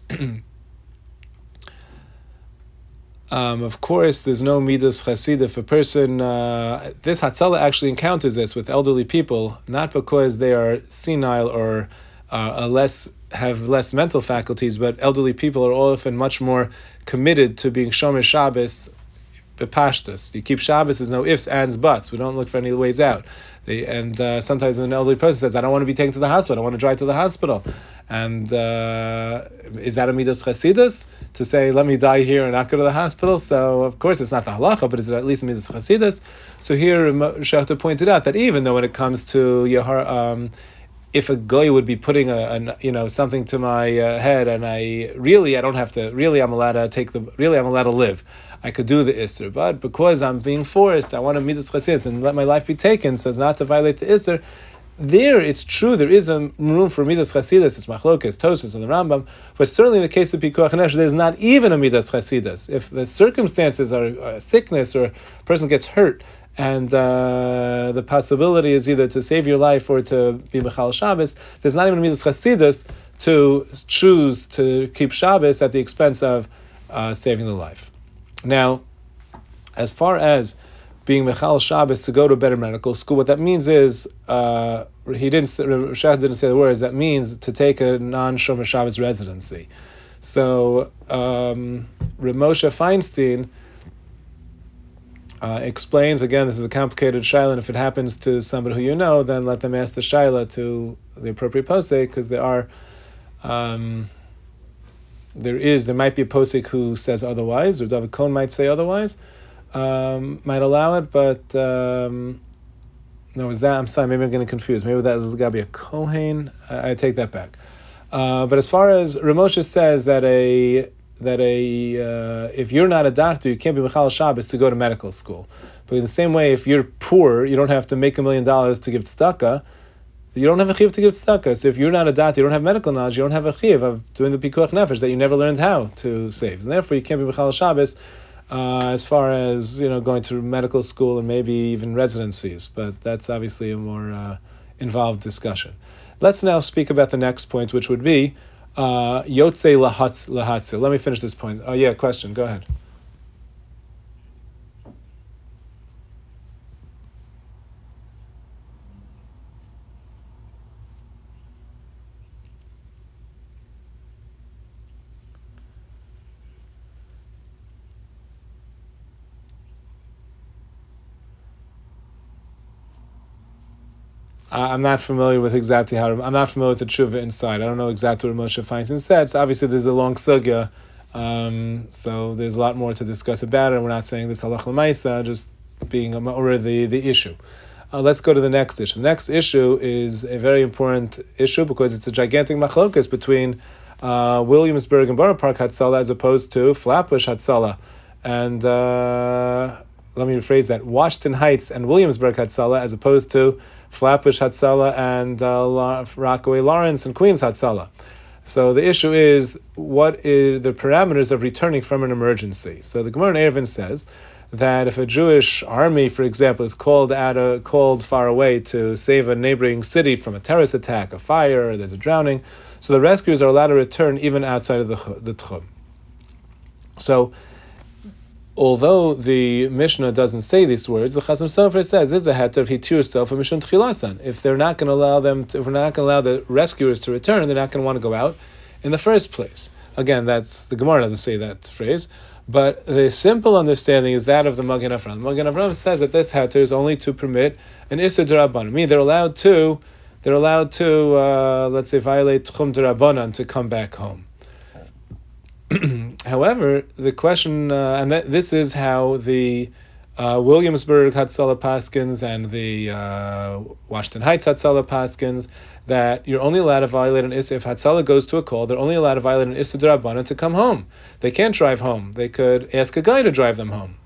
Um, of course, there's no midas chassid. If a person, uh, this Hatzalah actually encounters this with elderly people, not because they are senile or uh, less have less mental faculties, but elderly people are often much more committed to being Shomer Shabbos bepashtus. You keep Shabbos, there's no ifs, ands, buts. We don't look for any ways out. They, and uh, sometimes an elderly person says, I don't want to be taken to the hospital, I want to drive to the hospital. And uh, is that a midas chasidus? To say, let me die here and not go to the hospital? So, of course, it's not the halacha, but it's at least a midas chasidus. So here, Shachta pointed out that even though when it comes to Yahar, um, if a goy would be putting a, a you know something to my uh, head, and I really I don't have to really I'm allowed to take the really I'm allowed to live, I could do the Isser, but because I'm being forced, I want to midas chasidus and let my life be taken so as not to violate the Isser. There, it's true, there is a room for midas chasidus. It's machlokes, Tosfos, and the Rambam, but certainly in the case of pikuach nefesh, there's not even a midas chasidus. If the circumstances are a sickness or a person gets hurt, and uh, the possibility is either to save your life or to be Mechal Shabbos, there's not even a midas chasidus to choose to keep Shabbos at the expense of uh, saving the life. Now, as far as being Mechal Shabbos to go to a better medical school, what that means is, uh, he didn't say, Shach didn't say the words, that means to take a non-Shomer Shabbos residency. So, um, Reb Moshe Feinstein uh, explains, again, this is a complicated shaila, and if it happens to somebody who you know, then let them ask the shaila to the appropriate posek, because there are, um, there is, there might be a posek who says otherwise, or David Cohen might say otherwise, Um, might allow it, but um, no, is that? I'm sorry, maybe I'm getting confused. Maybe that was got to be a Kohen. I, I take that back. Uh, but as far as Ramosha says that a that a uh, if you're not a doctor, you can't be Mechal Shabbos to go to medical school. But in the same way, if you're poor, you don't have to make a million dollars to give tzedakah. You don't have a chiv to give tzedakah. So if you're not a doctor, you don't have medical knowledge, you don't have a chiv of doing the pikuach nefesh that you never learned how to save, and therefore you can't be Mechal Shabbos. Uh, as far as, you know, going to medical school and maybe even residencies, but that's obviously a more uh, involved discussion. Let's now speak about the next point, which would be uh, Yotze Lahatzi. Let me finish this point. Oh yeah, question, go ahead. I'm not familiar with exactly how. I'm not familiar with the tshuva inside. I don't know exactly what Moshe Feinstein said. So obviously, there's a long sugya, um, so there's a lot more to discuss about it. We're not saying this halach l'maisa, just being a, or the the issue. Uh, let's go to the next issue. The next issue is a very important issue because it's a gigantic machlokas between uh, Williamsburg and Borough Park Hatzalah as opposed to Flatbush Hatzalah, and uh, let me rephrase that: Washington Heights and Williamsburg Hatzalah as opposed to Flatbush Hatzalah and uh, Rockaway Lawrence and Queens Hatzalah. So the issue is, what is the parameters of returning from an emergency? So the Gemara in Eruvin says that if a Jewish army, for example, is called out, uh, called far away to save a neighboring city from a terrorist attack, a fire, or there's a drowning, so the rescuers are allowed to return even outside of the the Tchum. So, although the Mishnah doesn't say these words, the Chasam Sofer says this is a heter of hitir yourself and mishum tchilasan. If they're not going to allow them, to, if we're not going to allow the rescuers to return, they're not going to want to go out in the first place. Again, that's the Gemara doesn't say that phrase, but the simple understanding is that of the Magen Avraham. The Magen Avraham says that this heter is only to permit an issur d'Rabbanan. I mean, they're allowed to, they're allowed to, uh, let's say, violate tchum d'Rabbanan to come back home. However, the question, uh, and that, this is how the uh, Williamsburg Hatzalah Paskins and the uh, Washington Heights Hatzalah Paskins, that you're only allowed to violate an Issur. If Hatzalah goes to a call, they're only allowed to violate an Issur d'Rabbanan to come home. They can't drive home. They could ask a guy to drive them home.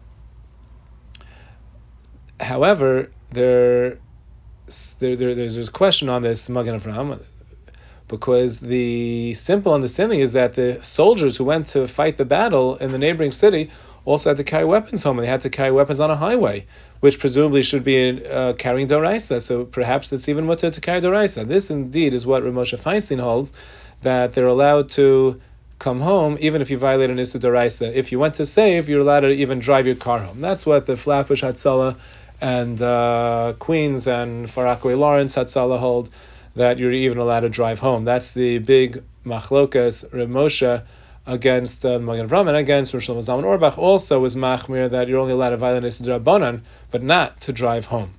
However, there, there, there there's, there's a question on this Magen Avraham, because the simple understanding is that the soldiers who went to fight the battle in the neighboring city also had to carry weapons home, and they had to carry weapons on a highway, which presumably should be uh, carrying Doraisa. So perhaps it's even mutter to carry Doraisa. This indeed is what Rav Moshe Feinstein holds, that they're allowed to come home even if you violate an Issa Doraisa. If you went to save, you're allowed to even drive your car home. That's what the Flatbush Hatzalah and uh, Queens and Far Rockaway Lawrence Hatzalah hold, that you're even allowed to drive home. That's the big machlokas Rav Moshe against uh, Magen Avraham, and against Rosh Shlomo Zalman Auerbach also was machmir, that you're only allowed to violate Issa D'Rabbanan, but not to drive home.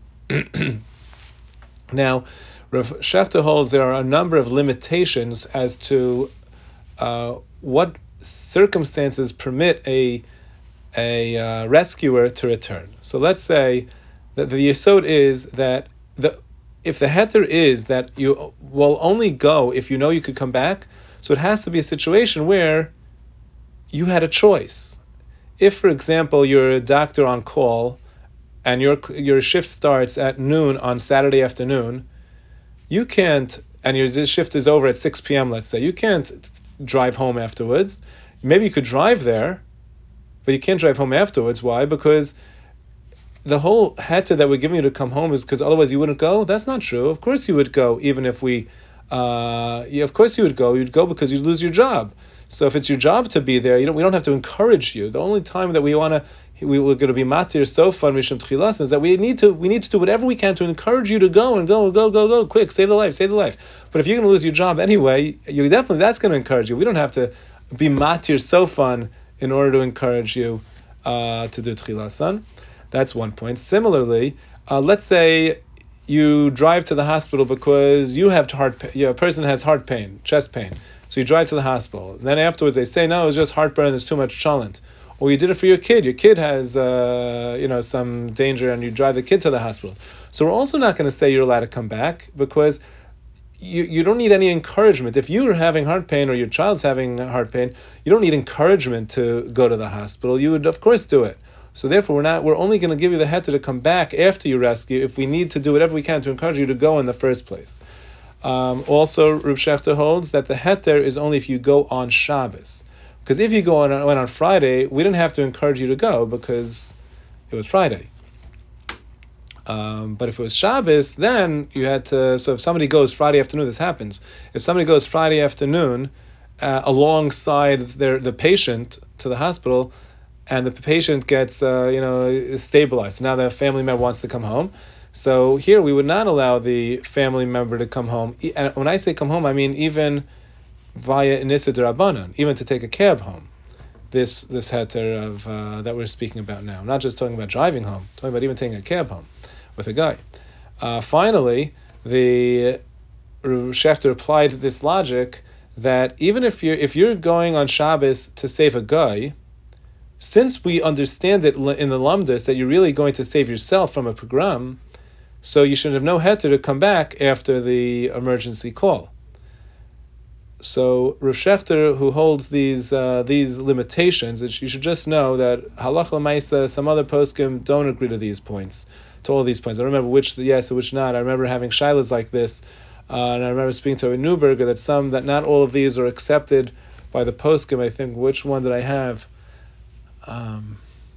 Now, Rav Shechter holds there are a number of limitations as to uh, what circumstances permit a a uh, rescuer to return. So let's say that the yesod is that the if the heter is that you will only go if you know you could come back, so it has to be a situation where you had a choice. If, for example, you're a doctor on call and your your shift starts at noon on Saturday afternoon, you can't, and your shift is over at six p.m., let's say, you can't drive home afterwards. Maybe you could drive there, but you can't drive home afterwards. Why? Because the whole heter that we're giving you to come home is because otherwise you wouldn't go. That's not true. Of course you would go, even if we, uh, yeah, of course you would go. You'd go because you'd lose your job. So if it's your job to be there, you don't. We don't have to encourage you. The only time that we want to, we we're going to be matir so fun mishum tchilas is that we need to we need to do whatever we can to encourage you to go and go and go go go quick, save the life, save the life. But if you're going to lose your job anyway, you definitely that's going to encourage you. We don't have to be matir so fun in order to encourage you uh, to do tchilasan. That's one point. Similarly, uh, let's say you drive to the hospital because you have heart pain. You know, a person has heart pain, chest pain. So you drive to the hospital. And then afterwards they say, no, it's just heartburn, there's too much cholent. Or you did it for your kid. Your kid has uh, you know, some danger and you drive the kid to the hospital. So we're also not going to say you're allowed to come back because you, you don't need any encouragement. If you're having heart pain or your child's having heart pain, you don't need encouragement to go to the hospital. You would, of course, do it. So therefore, we're not. We're only going to give you the heter to come back after you rescue if we need to do whatever we can to encourage you to go in the first place. Um, also, Rav Shechter holds that the heter is only if you go on Shabbos. Because if you go on, went on Friday, we didn't have to encourage you to go because it was Friday. Um, but if it was Shabbos, then you had to. So if somebody goes Friday afternoon, this happens. If somebody goes Friday afternoon uh, alongside their the patient to the hospital, and the patient gets, uh, you know, stabilized. So now the family member wants to come home. So here we would not allow the family member to come home. And when I say come home, I mean even via Inissa D'Rabbanan, even to take a cab home. This this heter of uh, that we're speaking about now. I'm not just talking about driving home. I'm talking about even taking a cab home with a guy. Uh, finally, the Rav Shechter applied this logic that even if you're if you're going on Shabbos to save a guy, since we understand it in the Lamdas that you're really going to save yourself from a pogrom, so you should have no heter to come back after the emergency call. So Rav Shechter, who holds these uh, these limitations, you should just know that halach l'maisa, some other poskim don't agree to these points, to all these points. I don't remember which yes or which not. I remember having shilas like this, uh, and I remember speaking to a Newberger that some that not all of these are accepted by the poskim. I think which one did I have? Um,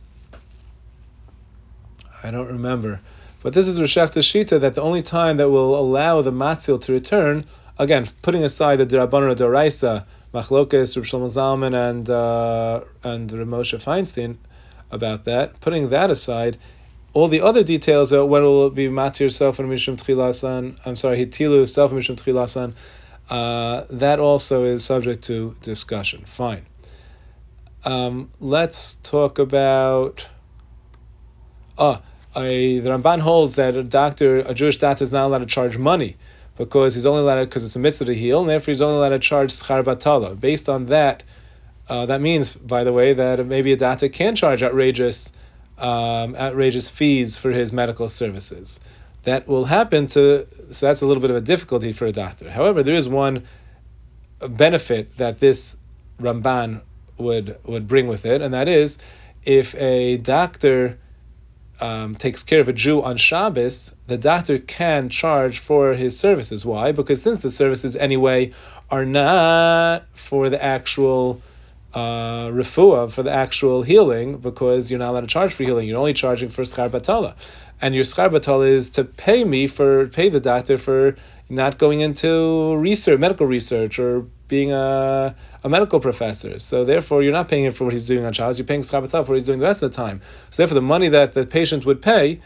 I don't remember. But this is Rav Shechter's shita that the only time that will allow the matzil to return, again, putting aside the D'Rabbanan or D'Oraisa, Machlokes, Rav Shlomo Zalman, and uh, and Rav Moshe Feinstein about that, putting that aside, all the other details are when will it be matir self and mishum tchilasan, I'm sorry, hitilu self and mishum tchilasan, uh, that also is subject to discussion. Fine. Um, let's talk about. Oh, a, the Ramban holds that a doctor, a Jewish doctor, is not allowed to charge money because he's only allowed to, because it's a mitzvah to heal, and therefore he's only allowed to charge schar batala. Based on that, uh, that means, by the way, that maybe a doctor can charge outrageous, um, outrageous fees for his medical services. That will happen to. So that's a little bit of a difficulty for a doctor. However, there is one benefit that this Ramban would would bring with it, and that is if a doctor um, takes care of a Jew on Shabbos, the doctor can charge for his services. Why? Because since the services anyway are not for the actual uh, refuah, for the actual healing, because you're not allowed to charge for healing. You're only charging for schar batala. And your schar batala is to pay me for, pay the doctor for not going into research, medical research, or being a, a medical professor. So therefore, you're not paying him for what he's doing on Shabbos. You're paying schar batala for what he's doing the rest of the time. So therefore, the money that the patient would pay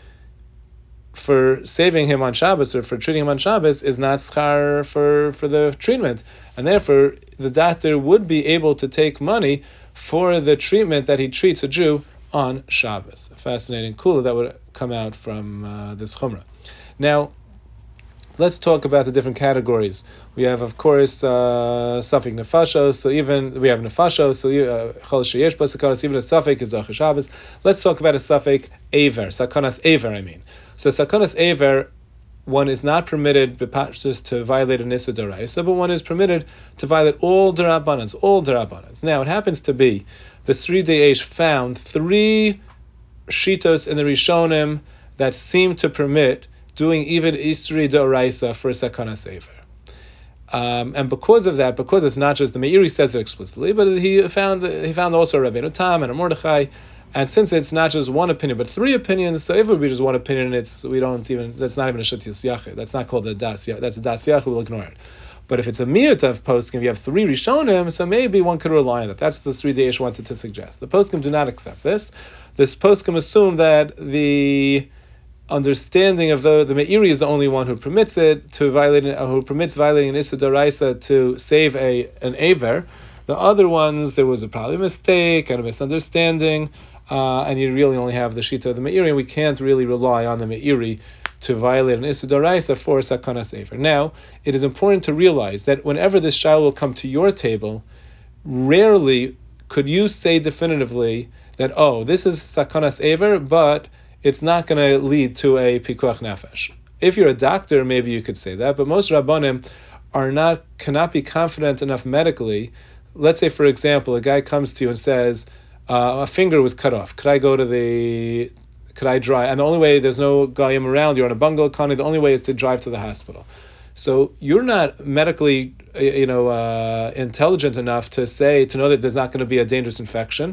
for saving him on Shabbos or for treating him on Shabbos is not schar for, for the treatment. And therefore, the doctor would be able to take money for the treatment that he treats a Jew on Shabbos. A fascinating kula that would come out from uh, this chumrah. Now, let's talk about the different categories. We have, of course, uh, suffik nefashos. So even we have nefashos. So chol sheyesh bo sakanas. Even a suffik is docha Shabbos. Let's talk about a suffik aver. Sakanas aver. I mean, so sakanas aver. One is not permitted b'pashtus to violate an issa d'oraisa, but one is permitted to violate all d'rabbanans, all d'rabbanans. Now, it happens to be the Sri De'esh found three shitos in the Rishonim that seem to permit doing even Istri d'oraisa for a sakana sefer. Um, and because of that, because it's not just the Meiri says it explicitly, but he found he found also a Rabbeinu Tam and a Mordechai. And since it's not just one opinion, but three opinions, so if it would be just one opinion, it's we don't even that's not even a Shatis Yachid. That's not called a Das Yachid. That's a Das Yachid, we'll ignore it. But if it's a miyut of poskim, if you have three Rishonim, so maybe one could rely on that. That's what the Sri De'esh wanted to suggest. The poskim do not accept this. This poskim assume that the understanding of the the Meiri is the only one who permits it to violate, uh, who permits violating an Issa D'oraisa to save a an aver. The other ones, there was a probably a mistake and a misunderstanding. Uh, and you really only have the Shita of the Meiri, and we can't really rely on the Meiri to violate an Issa D'oraisa for a Sakana Sefer. Now, it is important to realize that whenever this Shaila will come to your table, rarely could you say definitively that, oh, this is Sakana Sefer, but it's not going to lead to a Pikuach Nefesh. If you're a doctor, maybe you could say that, but most Rabbanim are not, cannot be confident enough medically. Let's say, for example, a guy comes to you and says, Uh, a finger was cut off. Could I go to the, could I drive? And the only way, there's no Goyim around, you're on a bungalow county, the only way is to drive to the hospital. So you're not medically, you know, uh, intelligent enough to say, to know that there's not going to be a dangerous infection.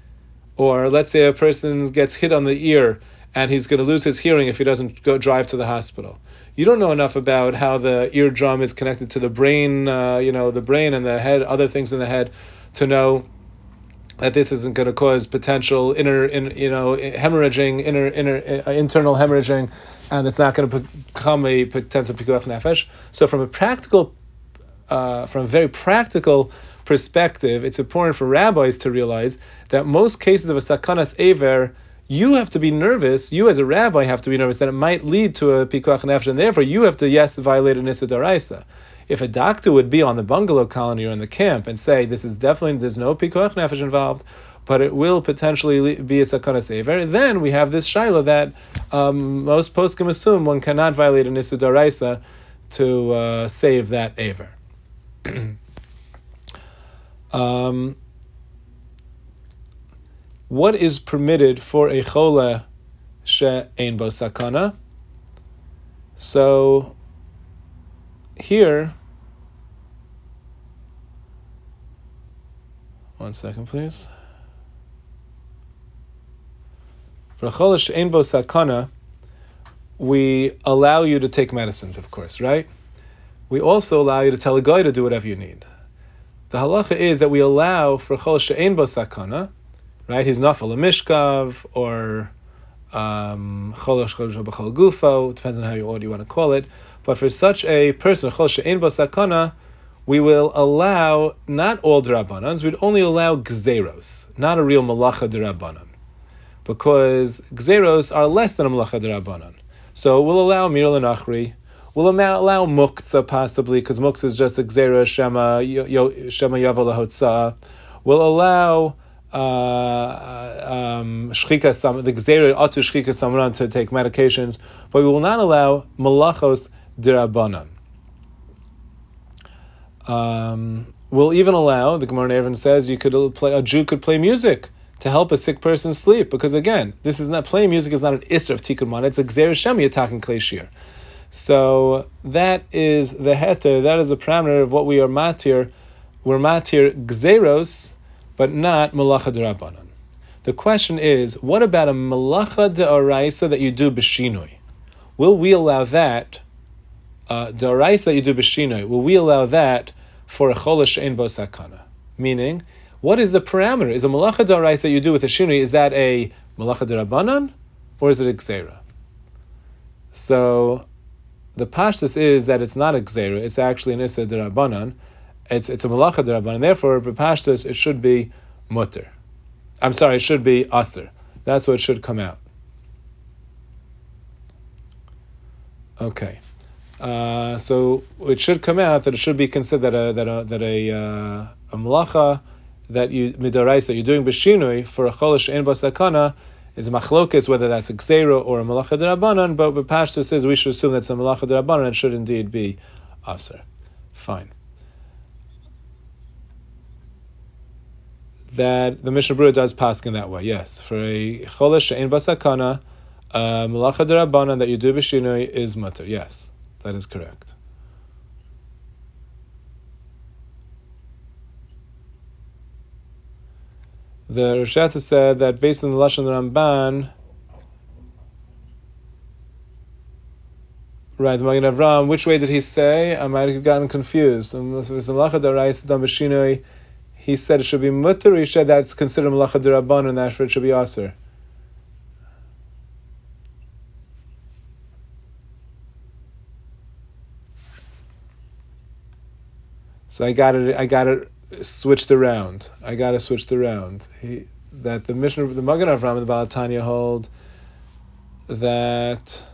Or let's say a person gets hit on the ear and he's going to lose his hearing if he doesn't go drive to the hospital. You don't know enough about how the eardrum is connected to the brain, uh, you know, the brain and the head, other things in the head, to know that this isn't going to cause potential inner, in, you know, hemorrhaging, inner, inner, uh, internal hemorrhaging, and it's not going to become a potential pikuach nefesh. So, from a practical, uh, from a very practical perspective, it's important for rabbis to realize that most cases of a sakanas aver, you have to be nervous. You, as a rabbi, have to be nervous that it might lead to a pikuach nefesh, and therefore you have to yes violate an issa d'oraisa. If a doctor would be on the bungalow colony or in the camp and say, this is definitely, there's no pikuach nefesh involved, but it will potentially be a sakana sever, then we have this shaila that um, most poskim assume one cannot violate an issa d'oraisa to uh, save that aver. um, what is permitted for a chole she'ein bo sakana? So, here, one second, please. For chole she'ein bo sakana, we allow you to take medicines, of course, right? We also allow you to tell a guy to do whatever you need. The halacha is that we allow for chole she'ein bo sakana, right? He's nafal a mishkav or um, chole b'chol gufo. Depends on how you, what you want to call it. But for such a person, chol she'ein bo sakana, we will allow not all d'rabbanans, we'd only allow gzeros, not a real malacha d'rabbanan, because gzeros are less than a malacha d'rabbanan. So we'll allow mir l'nachri, we'll allow, allow muktzah possibly, because muktzah is just a gzera shema shema yavo lahotza. We'll allow uh, um, shchika sam, the gzera atu shchika samran to take medications, but we will not allow malachos d'rabbanan. Um, we'll even allow, the Gemara Eruvin says, you could play, a Jew could play music to help a sick person sleep, because again, this is not, playing music is not an isser of tikkun mana, it's a gzera shema attacking klei shir. So that is the heter, that is the parameter of what we are matir. We're matir gzeros, but not malacha d'Rabbanan. The question is, what about a malacha d'oraisa that you do b'shinui? Will we allow that, uh, d'oraisa that you do b'shinui, will we allow that for a chola she'en bo sakana? Meaning, what is the parameter? Is a malacha d'oraisa that you do with a shinui, is that a malacha d'Rabbanan, or is it a gzeira? So, the pashtus is that it's not a gzeira, it's actually an issa d'Rabbanan. It's it's a malacha d'Rabbanan. Therefore, for pashtus, it should be mutter. I'm sorry, it should be aser. That's what it should come out. Okay, uh, so it should come out that it should be considered that a that a that a, uh, a malacha that you midarais that you're doing b'shinui for a chol she'en bo sakana is a machlokes whether that's a gzeira or a malacha d'Rabbanan. But the pashtus says we should assume that's a malacha d'Rabbanan and it should indeed be aser. Fine. That the Mishnah Berurah does paskin that way, yes. For a cholesh she'en basakana, uh, malacha d'Rabbanan that you do b'shinui is mutter. Yes, that is correct. The Roshata said that based on the Lashon Ramban, right, the Magen Avram, which way did he say? I might have gotten confused. Unless it was malacha d'oraisa done b'shinui, he said it should be mutter, or he said that's considered malacha d'Rabbanan, and therefore it should be aser. So I got it. I got it switched around. I got it switched around. He, that the Mishnah, the Magen Avram, and the Baal Tanya hold that.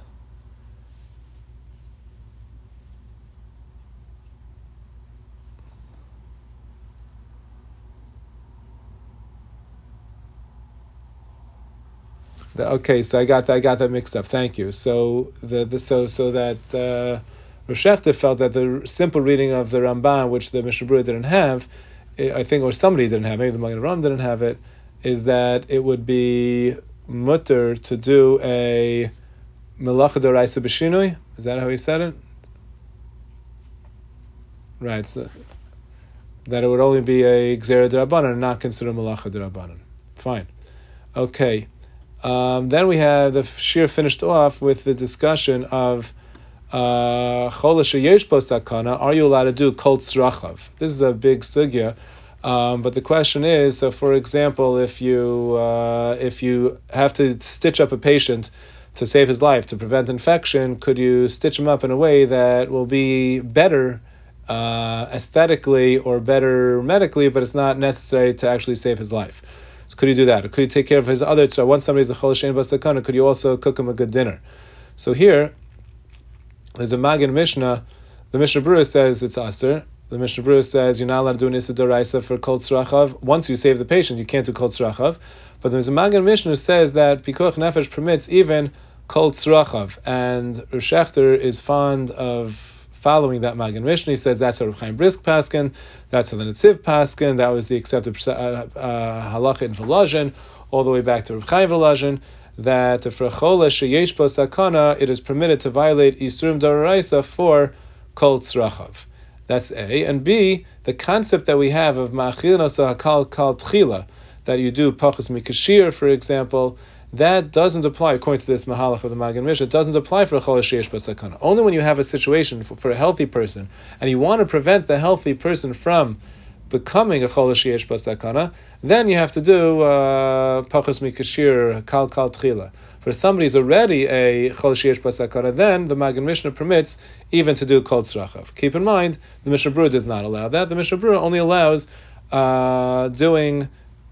Okay, so I got that. I got that mixed up. Thank you. So the, the so so that uh, Rosh Hashanah felt that the simple reading of the Ramban, which the Mishnah Berurah didn't have, I think, or somebody didn't have, maybe the Magen Avram didn't have it, is that it would be mutter to do a melacha d'oraisa b'shinui. Is that how he said it? Right. So that it would only be a gzera d'Rabbanan and not considered melacha d'Rabbanan. Fine. Okay. Um, then we have the shir finished off with the discussion of chol sheyesh bo sakana. Are you allowed to do kol tzrachav? This is a big sugya, um, but the question is: so, for example, if you uh, if you have to stitch up a patient to save his life to prevent infection, could you stitch him up in a way that will be better uh, aesthetically or better medically, but it's not necessary to actually save his life? Could you do that? Or could you take care of his other tzara? Once somebody's a chol she'en bo sakana, could you also cook him a good dinner? So here, there's a Magen Mishnah. The Mishnah Berurah says it's aser. The Mishnah Berurah says you're not allowed to do an issa d'oraisa for kol tzrachav. Once you save the patient, you can't do kol tzrachav. But there's a Magen Mishnah who says that pikuach nefesh permits even kol tzrachav. And Rosh Hashanah is fond of following that Magen Mishnah. He says that's a Reb Chaim Brisk paskin, that's a the Netziv paskin, that was the accepted uh, uh, halacha in Volozhin, all the way back to Reb Chaim Volozhin, that for chola sheyesh bo sakana, it is permitted to violate isurim d'oraisa for kol tzrachav. That's A. And B, the concept that we have of ma'achil nasa hakal kal tchila, that you do pachas mikashir, for example, that doesn't apply, according to this mahalach of the Magen Mishnah, it doesn't apply for a chol sheyesh bo sakana. Only when you have a situation for, for a healthy person, and you want to prevent the healthy person from becoming a chol sheyesh bo sakana, then you have to do pachas mikashir kal kal tchila. For somebody who's already a chol sheyesh bo sakana, then the Magen Mishnah permits even to do kol tzrachav. Keep in mind, the Mishnah Berurah does not allow that. The Mishnah Berurah only allows uh, doing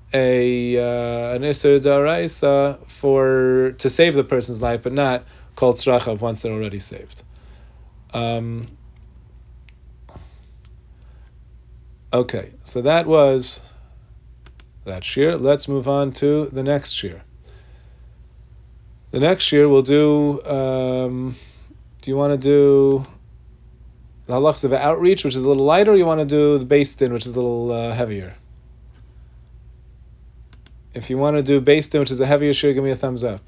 a uh, an issa d'oraisa for to save the person's life, but not kol tzrachav once they're already saved. Um, okay, so that was that shir. Let's move on to the next shir. The next shir we'll do. Um, do you want to do the halachas of outreach, which is a little lighter, or you want to do the beis din, which is a little uh, heavier? If you want to do beis din, which is a heavier shir, give me a thumbs up.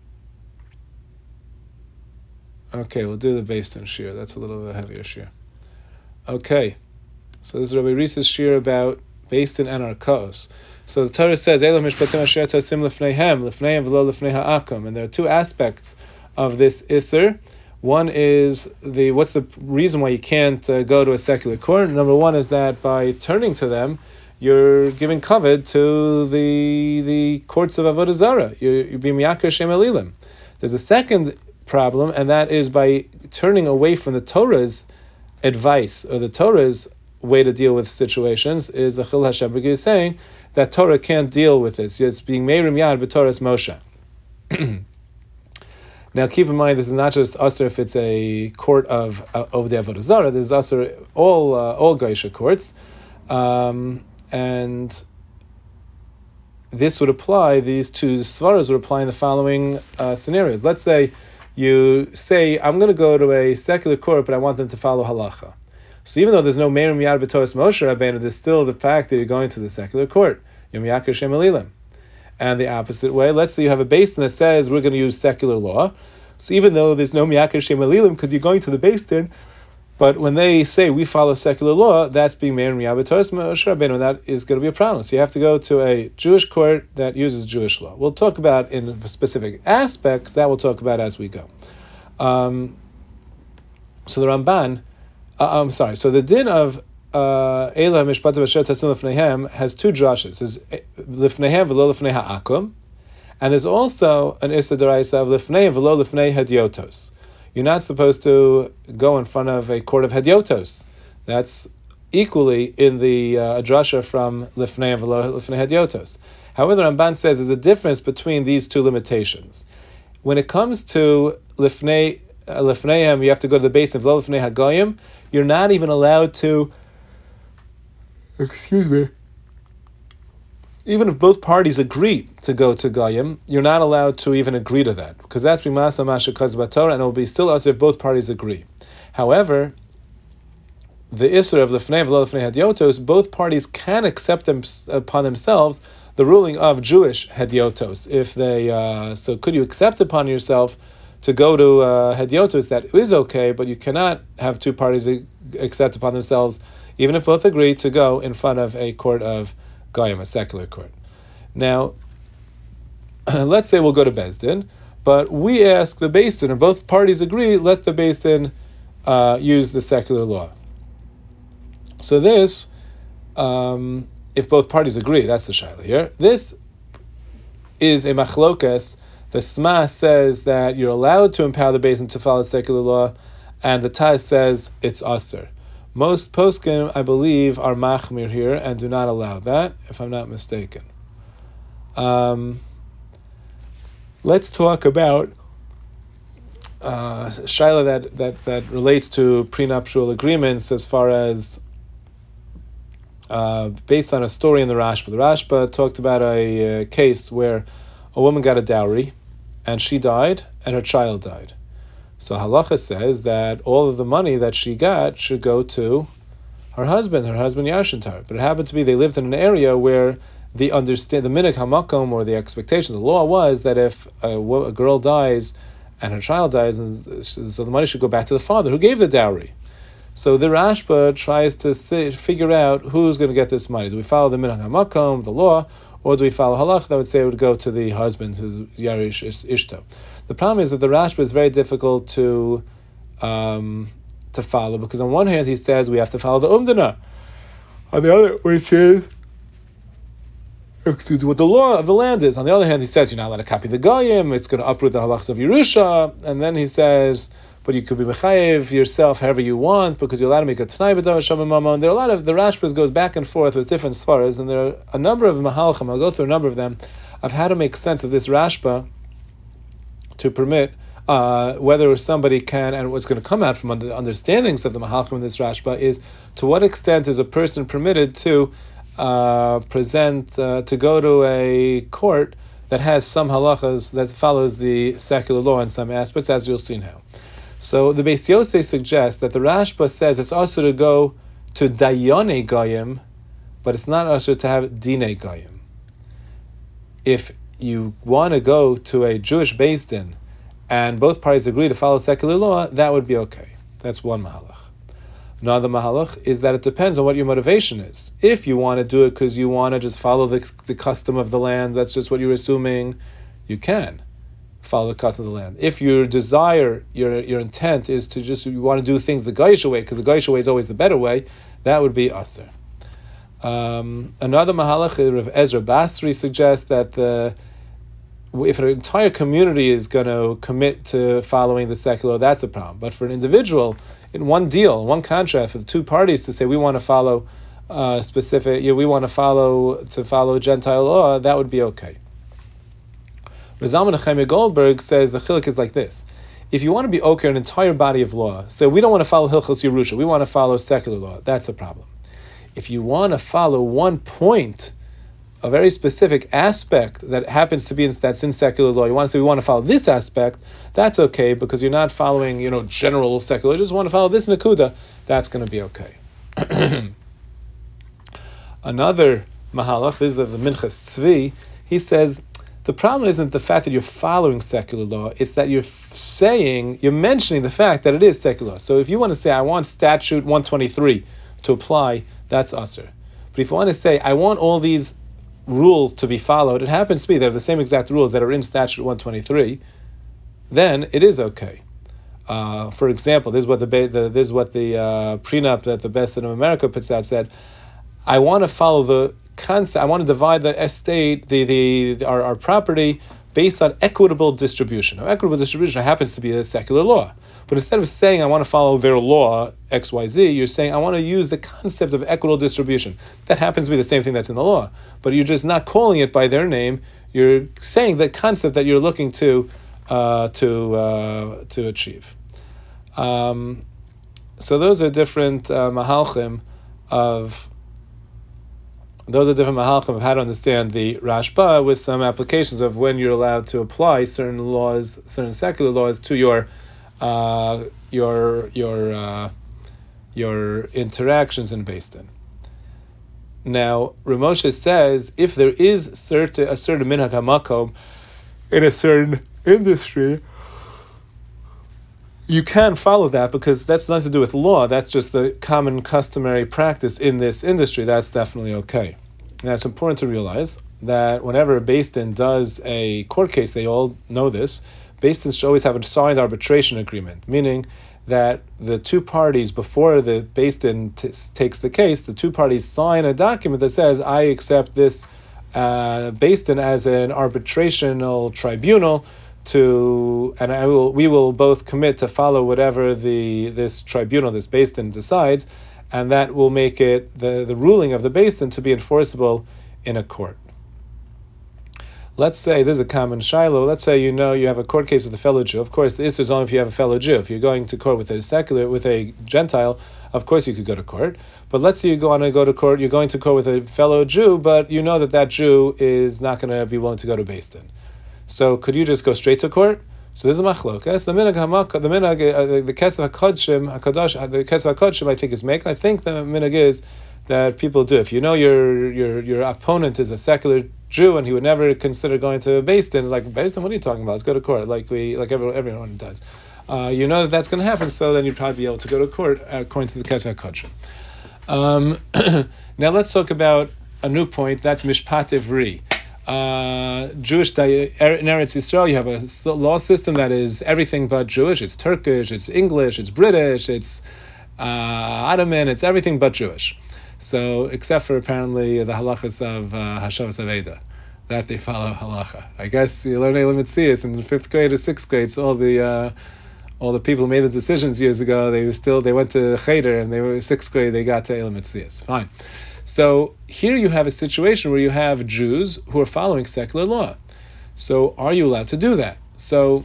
Okay, we'll do the beis din shir. That's a little bit heavier shir. Okay, so this is Rabbi Reese's shir about beis din and arkaos. So the Torah says, "Elo mishpatim asher tosim lefneihem, lefneihem v'lo lefnei ha'akum," and there are two aspects of this iser. One is the what's the reason why you can't uh, go to a secular court. Number one is that by turning to them, you're giving covet to the the courts of Avodah Zarah. You're, you're being miyakar shem elilim. There's a second problem, and that is by turning away from the Torah's advice or the Torah's way to deal with situations. Is the Chil HaShabbat is saying that Torah can't deal with this. It's being meirim yad b'Torah's Moshe. Now, keep in mind, this is not just Asr if it's a court of uh, of the Avodah Zarah. This is Asr all uh, all Geisha courts, um, and this would apply. These two svaras would apply in the following uh, scenarios. Let's say you say, "I'm going to go to a secular court, but I want them to follow halacha." So even though there's no Meirim Yad B'Toras Moshe Rabbeinu, there's still the fact that you're going to the secular court. Yom Yakir Shem Elilim. And the opposite way, let's say you have a Beis Din that says we're going to use secular law. So even though there's no Miyakir Shem Elilim, because you're going to the Beis Din, but when they say we follow secular law, that's being Meirim Yad B'Toras Moshe Rabbeinu, and that is going to be a problem. So you have to go to a Jewish court that uses Jewish law. We'll talk about in specific aspects, that we'll talk about as we go. Um, so the Ramban, uh, I'm sorry, so the din of Eila Mishpat Vasher Tasim Lefneihem has two drashas. There's Lefneihem v'lo Lefnei Ha'akum, and there's also an Issa D'Oraisa of Lefneihem v'lo Lefnei Hediotos. You're not supposed to go in front of a court of Hediotos. That's equally in the uh, drasha from Lefneihem v'lo Lefnei Hediotos. However, the Ramban says there's a difference between these two limitations. When it comes to Lefnei uh, Lefneihem, you have to go to the base of v'lo Lefnei Hagoyim. You're not even allowed to. Excuse me. Even if both parties agree to go to Goyim, you're not allowed to even agree to that, because that's b'masa mashakaz b'Torah, and it will be still us if both parties agree. However, the Isser of Lefnei v'lo Lefnei Hediotos, both parties can accept them upon themselves the ruling of Jewish Hediotos. If they, uh, so could you accept upon yourself to go to uh, Hediotos? That is okay, but you cannot have two parties accept upon themselves, even if both agree, to go in front of a court of Goyim, a secular court. Now, let's say we'll go to Beis Din, but we ask the Beis Din, and both parties agree, let the Beis Din uh, use the secular law. So this, um, if both parties agree, that's the shaila here. This is a machlokas. The Sma says that you're allowed to empower the Beis Din to follow secular law, and the Taz says it's aser. Most poskim, I believe, are machmir here and do not allow that, if I'm not mistaken. Um, let's talk about uh, shaila that, that, that relates to prenuptial agreements as far as uh, based on a story in the Rashba. The Rashba talked about a, a case where a woman got a dowry and she died and her child died. So halacha says that all of the money that she got should go to her husband, her husband Yashintar. But it happened to be they lived in an area where the understand the minhag hamakom, or the expectation, the law was that if a, a girl dies and her child dies, and so the money should go back to the father who gave the dowry. So the Rashba tries to sit, figure out who's going to get this money. Do we follow the minhag hamakom, the law, or do we follow halach that would say it would go to the husband, who's Yarish Ishto? The problem is that the Rashba is very difficult to um, to follow, because on one hand he says we have to follow the umdana, on the other, which is, excuse me, what the law of the land is. On the other hand, he says you're not allowed to copy the goyim; it's going to uproot the halachas of Yerusha. And then he says, but you could be mechayev yourself however you want, because you're allowed to make a t'nai b'davar shamim mamon. There are a lot of the Rashbas goes back and forth with different svaras, and there are a number of mahalchim. I'll go through a number of them of how to make sense of this Rashba to permit uh, whether somebody can, and what's going to come out from the understandings of the mahalchim in this Rashba is to what extent is a person permitted to uh, present, uh, to go to a court that has some halachas that follows the secular law in some aspects, as you'll see now. So the Beis Yosef suggests that the Rashba says it's also to go to Dayane Goyim, but it's not also to have Dine Goyim. If you want to go to a Jewish Beis Din and both parties agree to follow secular law, that would be okay. That's one mahalach. Another mahalach is that it depends on what your motivation is. If you want to do it because you want to just follow the, the custom of the land, that's just what you're assuming, you can follow the custom of the land. If your desire, your your intent is to just, you want to do things the Gaisha way, because the Gaisha way is always the better way, that would be aser. Um, another mahalach, Rav Ezra Basri suggests that the if an entire community is going to commit to following the secular, that's a problem. But for an individual, in one deal, one contract, for the two parties to say we want to follow uh, specific, you know, we want to follow to follow Gentile law, that would be okay. Zalman Chaim Goldberg says the chiluk is like this: if you want to be okay an entire body of law, so we don't want to follow Hilchos Yerusha, we want to follow secular law, that's a problem. If you want to follow one point, a very specific aspect that happens to be in, that's in secular law, you want to say we want to follow this aspect, that's okay, because you're not following, you know, general secular, you just want to follow this nakuda, that's going to be okay. Another mahalach, this is of the Minchas Tzvi, he says, the problem isn't the fact that you're following secular law, it's that you're saying, you're mentioning the fact that it is secular. So if you want to say, I want statute one twenty-three to apply, that's usher. But if you want to say, I want all these rules to be followed, it happens to be they're the same exact rules that are in statute one twenty-three, then it is okay. Uh, for example, this is what the, the this is what the uh, prenup that the Beth in America puts out said, I want to follow the concept, I want to divide the estate, the, the, the our, our property based on equitable distribution. Now, equitable distribution happens to be a secular law. But instead of saying I want to follow their law, X Y Z, you're saying I want to use the concept of equitable distribution. That happens to be the same thing that's in the law. But you're just not calling it by their name. You're saying the concept that you're looking to uh, to uh, to achieve. Um, so those are different uh, mahalchim of those are different mahalchim of how to understand the Rashba, with some applications of when you're allowed to apply certain laws, certain secular laws to your Uh, your your uh, your interactions in Beis Din. Now, Ramosha says if there is certain a certain minhag hamakom in a certain industry, you can follow that because that's nothing to do with law. That's just the common customary practice in this industry. That's definitely okay. Now, it's important to realize that whenever a Beis Din does a court case, they all know this. Beis Din should always have a signed arbitration agreement, meaning that the two parties, before the Beis Din t- takes the case, the two parties sign a document that says, I accept this uh, Beis Din as an arbitrational tribunal to, and I will, we will both commit to follow whatever the this tribunal, this Beis Din decides, and that will make it, the, the ruling of the Beis Din to be enforceable in a court. Let's say, this is a common shiloh, let's say you know you have a court case with a fellow Jew. Of course, the issue is only if you have a fellow Jew. If you're going to court with a secular, with a Gentile, of course you could go to court. But let's say you go on and go to court, you're going to court with a fellow Jew, but you know that that Jew is not going to be willing to go to Beis Din. So could you just go straight to court? So there's a machlokas. The minhag hamak, the minhag, uh, the kesef hakodshim, hakadosh, the kesef hakodshim, I think is make. I think the minhag is that people do. If you know your your your opponent is a secular Jew and he would never consider going to Beis Din, like Beis Din, what are you talking about? Let's go to court, like we like everyone everyone does. Uh, you know that that's going to happen, so then you'd probably be able to go to court according to the kesef hakodshim. Um, now let's talk about a new point. That's mishpat ivri. Uh, Jewish in Eretz Yisrael, you have a law system that is everything but Jewish. It's Turkish, it's English, it's British, it's uh, Ottoman, it's everything but Jewish. So, except for apparently the halachas of uh, Hashavas Aveda, that they follow halacha. I guess you learn Eilim Mitzias in the fifth grade or sixth grade. So all the uh, all the people who made the decisions years ago, they were still they went to Cheder and they were sixth grade. They got to Eilim Mitzias. Fine. So here you have a situation where you have Jews who are following secular law. So are you allowed to do that? So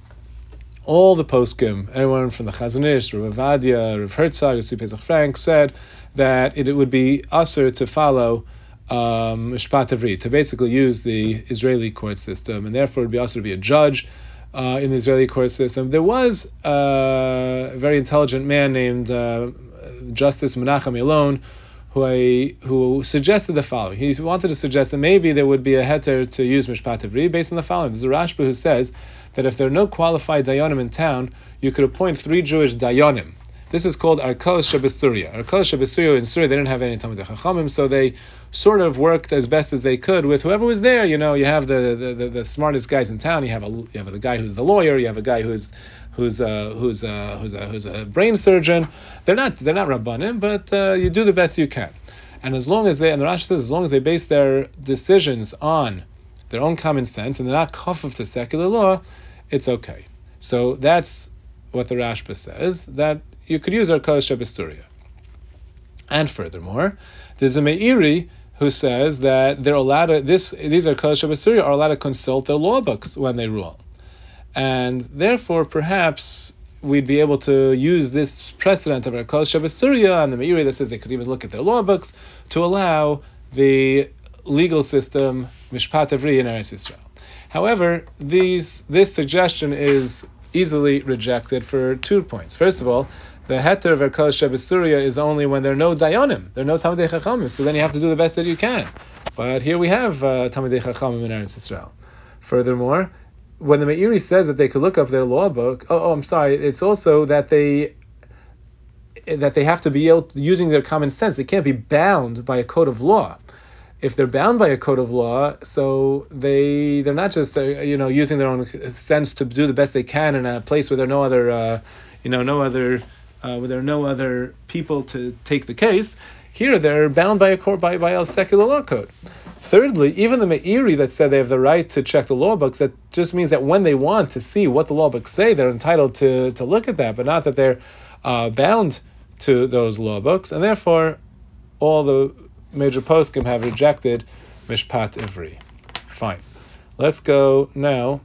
all the poskim, everyone from the Chazon Ish, Rav Avadia, Rav Herzog, Yossi Pesach Frank, said that it, it would be usher to follow Mishpat um, Ivri, to basically use the Israeli court system, and therefore it would be usher to be a judge uh, in the Israeli court system. There was uh, a very intelligent man named uh, Justice Menachem Elon, who I, who suggested the following. He wanted to suggest that maybe there would be a heter to use Mishpat Ivri based on the following. There's a Rashba who says that if there are no qualified dayanim in town, you could appoint three Jewish dayanim, This is called Arkos Shabbasuria. Arkos Shabbasuria in Surya, they didn't have any Talmidei Chachamim, so they sort of worked as best as they could with whoever was there. You know, you have the the, the, the smartest guys in town. You have a you have the guy who's the lawyer. You have a guy who's who's uh, who's uh, who's a who's a brain surgeon. They're not they're not rabbanim, but uh, you do the best you can. And as long as they and the Rashi says as long as they base their decisions on their own common sense and they're not kafuf to secular law, it's okay. So that's what the Rashba says, that you could use Arkos Shabbasuria. And furthermore, there's a Meiri who says that they're allowed to, this these Arkos Shabbasuria are allowed to consult their law books when they rule. And therefore, perhaps we'd be able to use this precedent of Arkos Shabbasuria and the Meiri that says they could even look at their law books to allow the legal system Mishpat Ivri in Eretz Yisrael. However, these this suggestion is easily rejected for two points. First of all, the heter of Arkos Shabbasuria is only when there are no dayanim, there are no Talmidei Chachamim, so then you have to do the best that you can. But here we have uh, Talmidei Chachamim in Eretz Yisrael. Furthermore, when the Meiri says that they could look up their law book, oh, oh I'm sorry, it's also that they that they have to be able, using their common sense. They can't be bound by a code of law. If they're bound by a code of law, so they they're not just uh, you know using their own sense to do the best they can in a place where there are no other uh, you know no other uh, where there are no other people to take the case. Here they're bound by a court by, by a secular law code. Thirdly, even the Meiri that said they have the right to check the law books, that just means that when they want to see what the law books say, they're entitled to to look at that, but not that they're uh, bound to those law books, and therefore all the major poskim have rejected Mishpat Ivri. Fine. Let's go now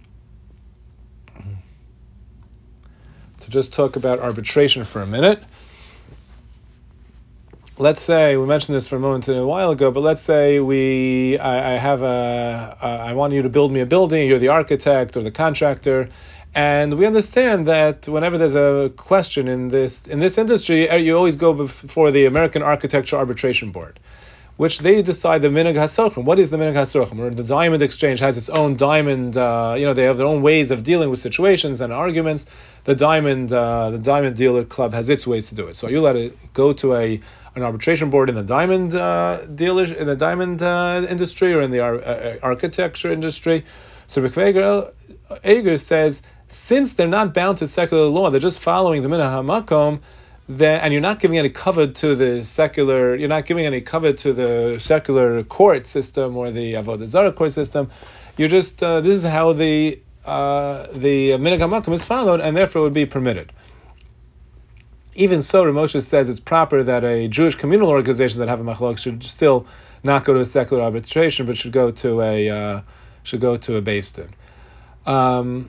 to just talk about arbitration for a minute. Let's say, we mentioned this for a moment a while ago, but let's say we, I, I have a, a, I want you to build me a building, you're the architect or the contractor, and we understand that whenever there's a question in this in this industry, you always go before the American Architecture Arbitration Board, which they decide the minhag hasochim. What is the minhag hasochim? Or the diamond exchange has its own diamond. Uh, you know, they have their own ways of dealing with situations and arguments. The diamond, uh, the diamond dealer club has its ways to do it. So are you allowed to go to a an arbitration board in the diamond uh, dealer in the diamond uh, industry or in the ar- uh, architecture industry? So Reb Eger says, since they're not bound to secular law, they're just following the minhag hamakom, then, and you're not giving any cover to the secular, you're not giving any cover to the secular court system or the avodah zarah court system. You're just uh, this is how the uh, the minhag hamakom is followed, and therefore it would be permitted. Even so, Rav Moshe says it's proper that a Jewish communal organization that have a machlok should still not go to a secular arbitration, but should go to a uh, should go to a beis din. Um,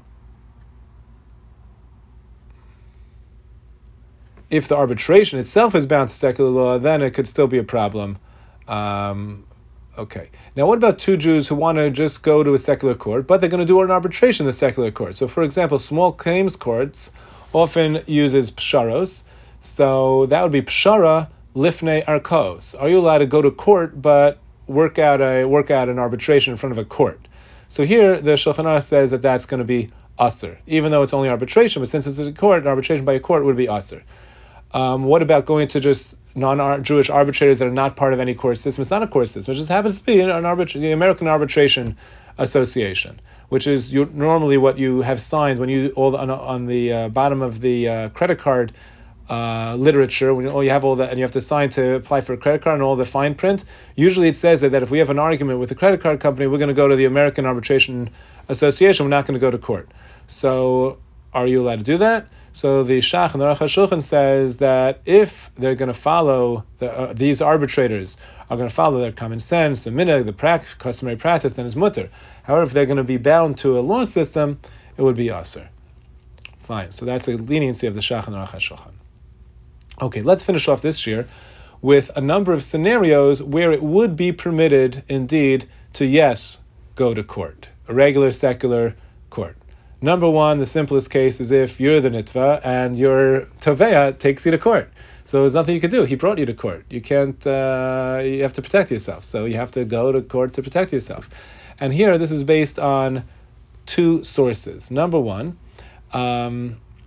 If the arbitration itself is bound to secular law, then it could still be a problem. Um, okay. Now, what about two Jews who want to just go to a secular court, but they're going to do an arbitration in the secular court? So, for example, small claims courts often uses psharos. So that would be pshara lifnei arkos. Are you allowed to go to court but work out a work out an arbitration in front of a court? So here the Shulchan Aruch says that that's going to be aser, even though it's only arbitration. But since it's a court, an arbitration by a court would be aser. Um, what about going to just non-Jewish arbitrators that are not part of any court system? It's not a court system. It just happens to be an arbitra- the American Arbitration Association, which is you, normally what you have signed when you all the, on, on the uh, bottom of the uh, credit card uh, literature. When you, oh, you have all that, and you have to sign to apply for a credit card and all the fine print. Usually, it says that, that if we have an argument with the credit card company, we're going to go to the American Arbitration Association. We're not going to go to court. So, are you allowed to do that? So the Shach and the Aruch HaShulchan says that if they're going to follow, the, uh, these arbitrators are going to follow their common sense, the minhag, the pra- customary practice, then it's mutter. However, if they're going to be bound to a law system, it would be aser. Fine, so that's a leniency of the Shach and the Aruch HaShulchan. Okay, let's finish off this year with a number of scenarios where it would be permitted, indeed, to, yes, go to court, a regular secular court. Number one, the simplest case is if you're the nitva and your toveya takes you to court. So there's nothing you can do. He brought you to court. You can't, uh, you have to protect yourself. So you have to go to court to protect yourself. And here, this is based on two sources. Number one, um,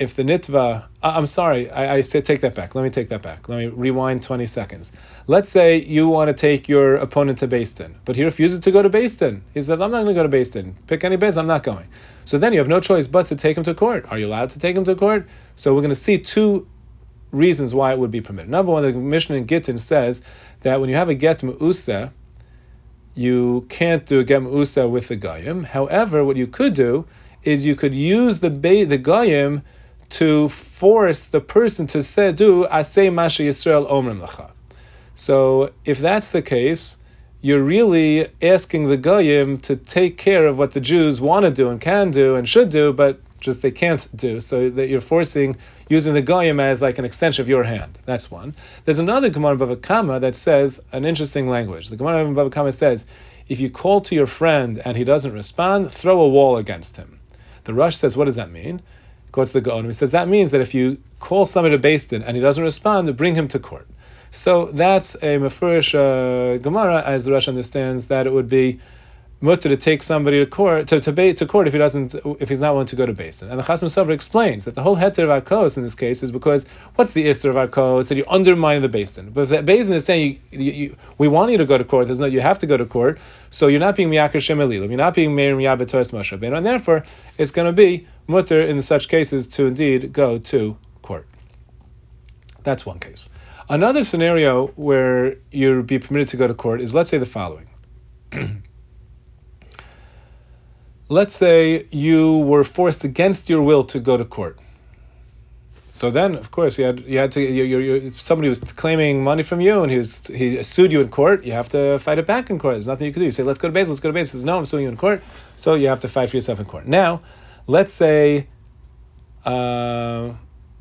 if the nitva, I'm sorry, I, I say take that back. Let me take that back. Let me rewind twenty seconds. Let's say you want to take your opponent to Beis Din, but he refuses to go to Beis Din. He says, I'm not going to go to Beis Din. Pick any Beis, I'm not going. So then you have no choice but to take him to court. Are you allowed to take him to court? So we're going to see two reasons why it would be permitted. Number one, the Mishnah in Gittin says that when you have a get me'usa, you can't do a get me'usa with the goyim. However, what you could do is you could use the be- the goyim to force the person to say, do asay masha Yisrael omrim lacha. So if that's the case, you're really asking the goyim to take care of what the Jews want to do and can do and should do, but just they can't do. So that you're forcing, using the goyim as like an extension of your hand. That's one. There's another Gemara Bava Kama that says an interesting language. The Gemara Bava Kama says, if you call to your friend and he doesn't respond, throw a wall against him. The Rush says, what does that mean? Goes to the Gaon. He says that means that if you call somebody to Beis Din and he doesn't respond, bring him to court. So that's a mefurish uh, Gemara, as the Rush understands that it would be mutter to take somebody to court to to, be, to court if he doesn't if he's not willing to go to Beis Din. And the Chasam Sofer explains that the whole heter of Arkos in this case is because what's the isser of Arkos? That you undermine the Beis Din. But the Beis Din is saying you, you, you, we want you to go to court. There's no you have to go to court. So you're not being miyakar shem elilim. You're not being meir miyabet toras Moshe Rabbeinu, and therefore it's going to be mutter in such cases to indeed go to court. That's one case. Another scenario where you'd be permitted to go to court is, let's say, the following. Let's say you were forced against your will to go to court. So then, of course, you had you had to. You, you, you, somebody was claiming money from you, and he was he sued you in court. You have to fight it back in court. There's nothing you can do. You say, "Let's go to base. Let's go to base." He says, "No, I'm suing you in court." So you have to fight for yourself in court. Now, let's say uh,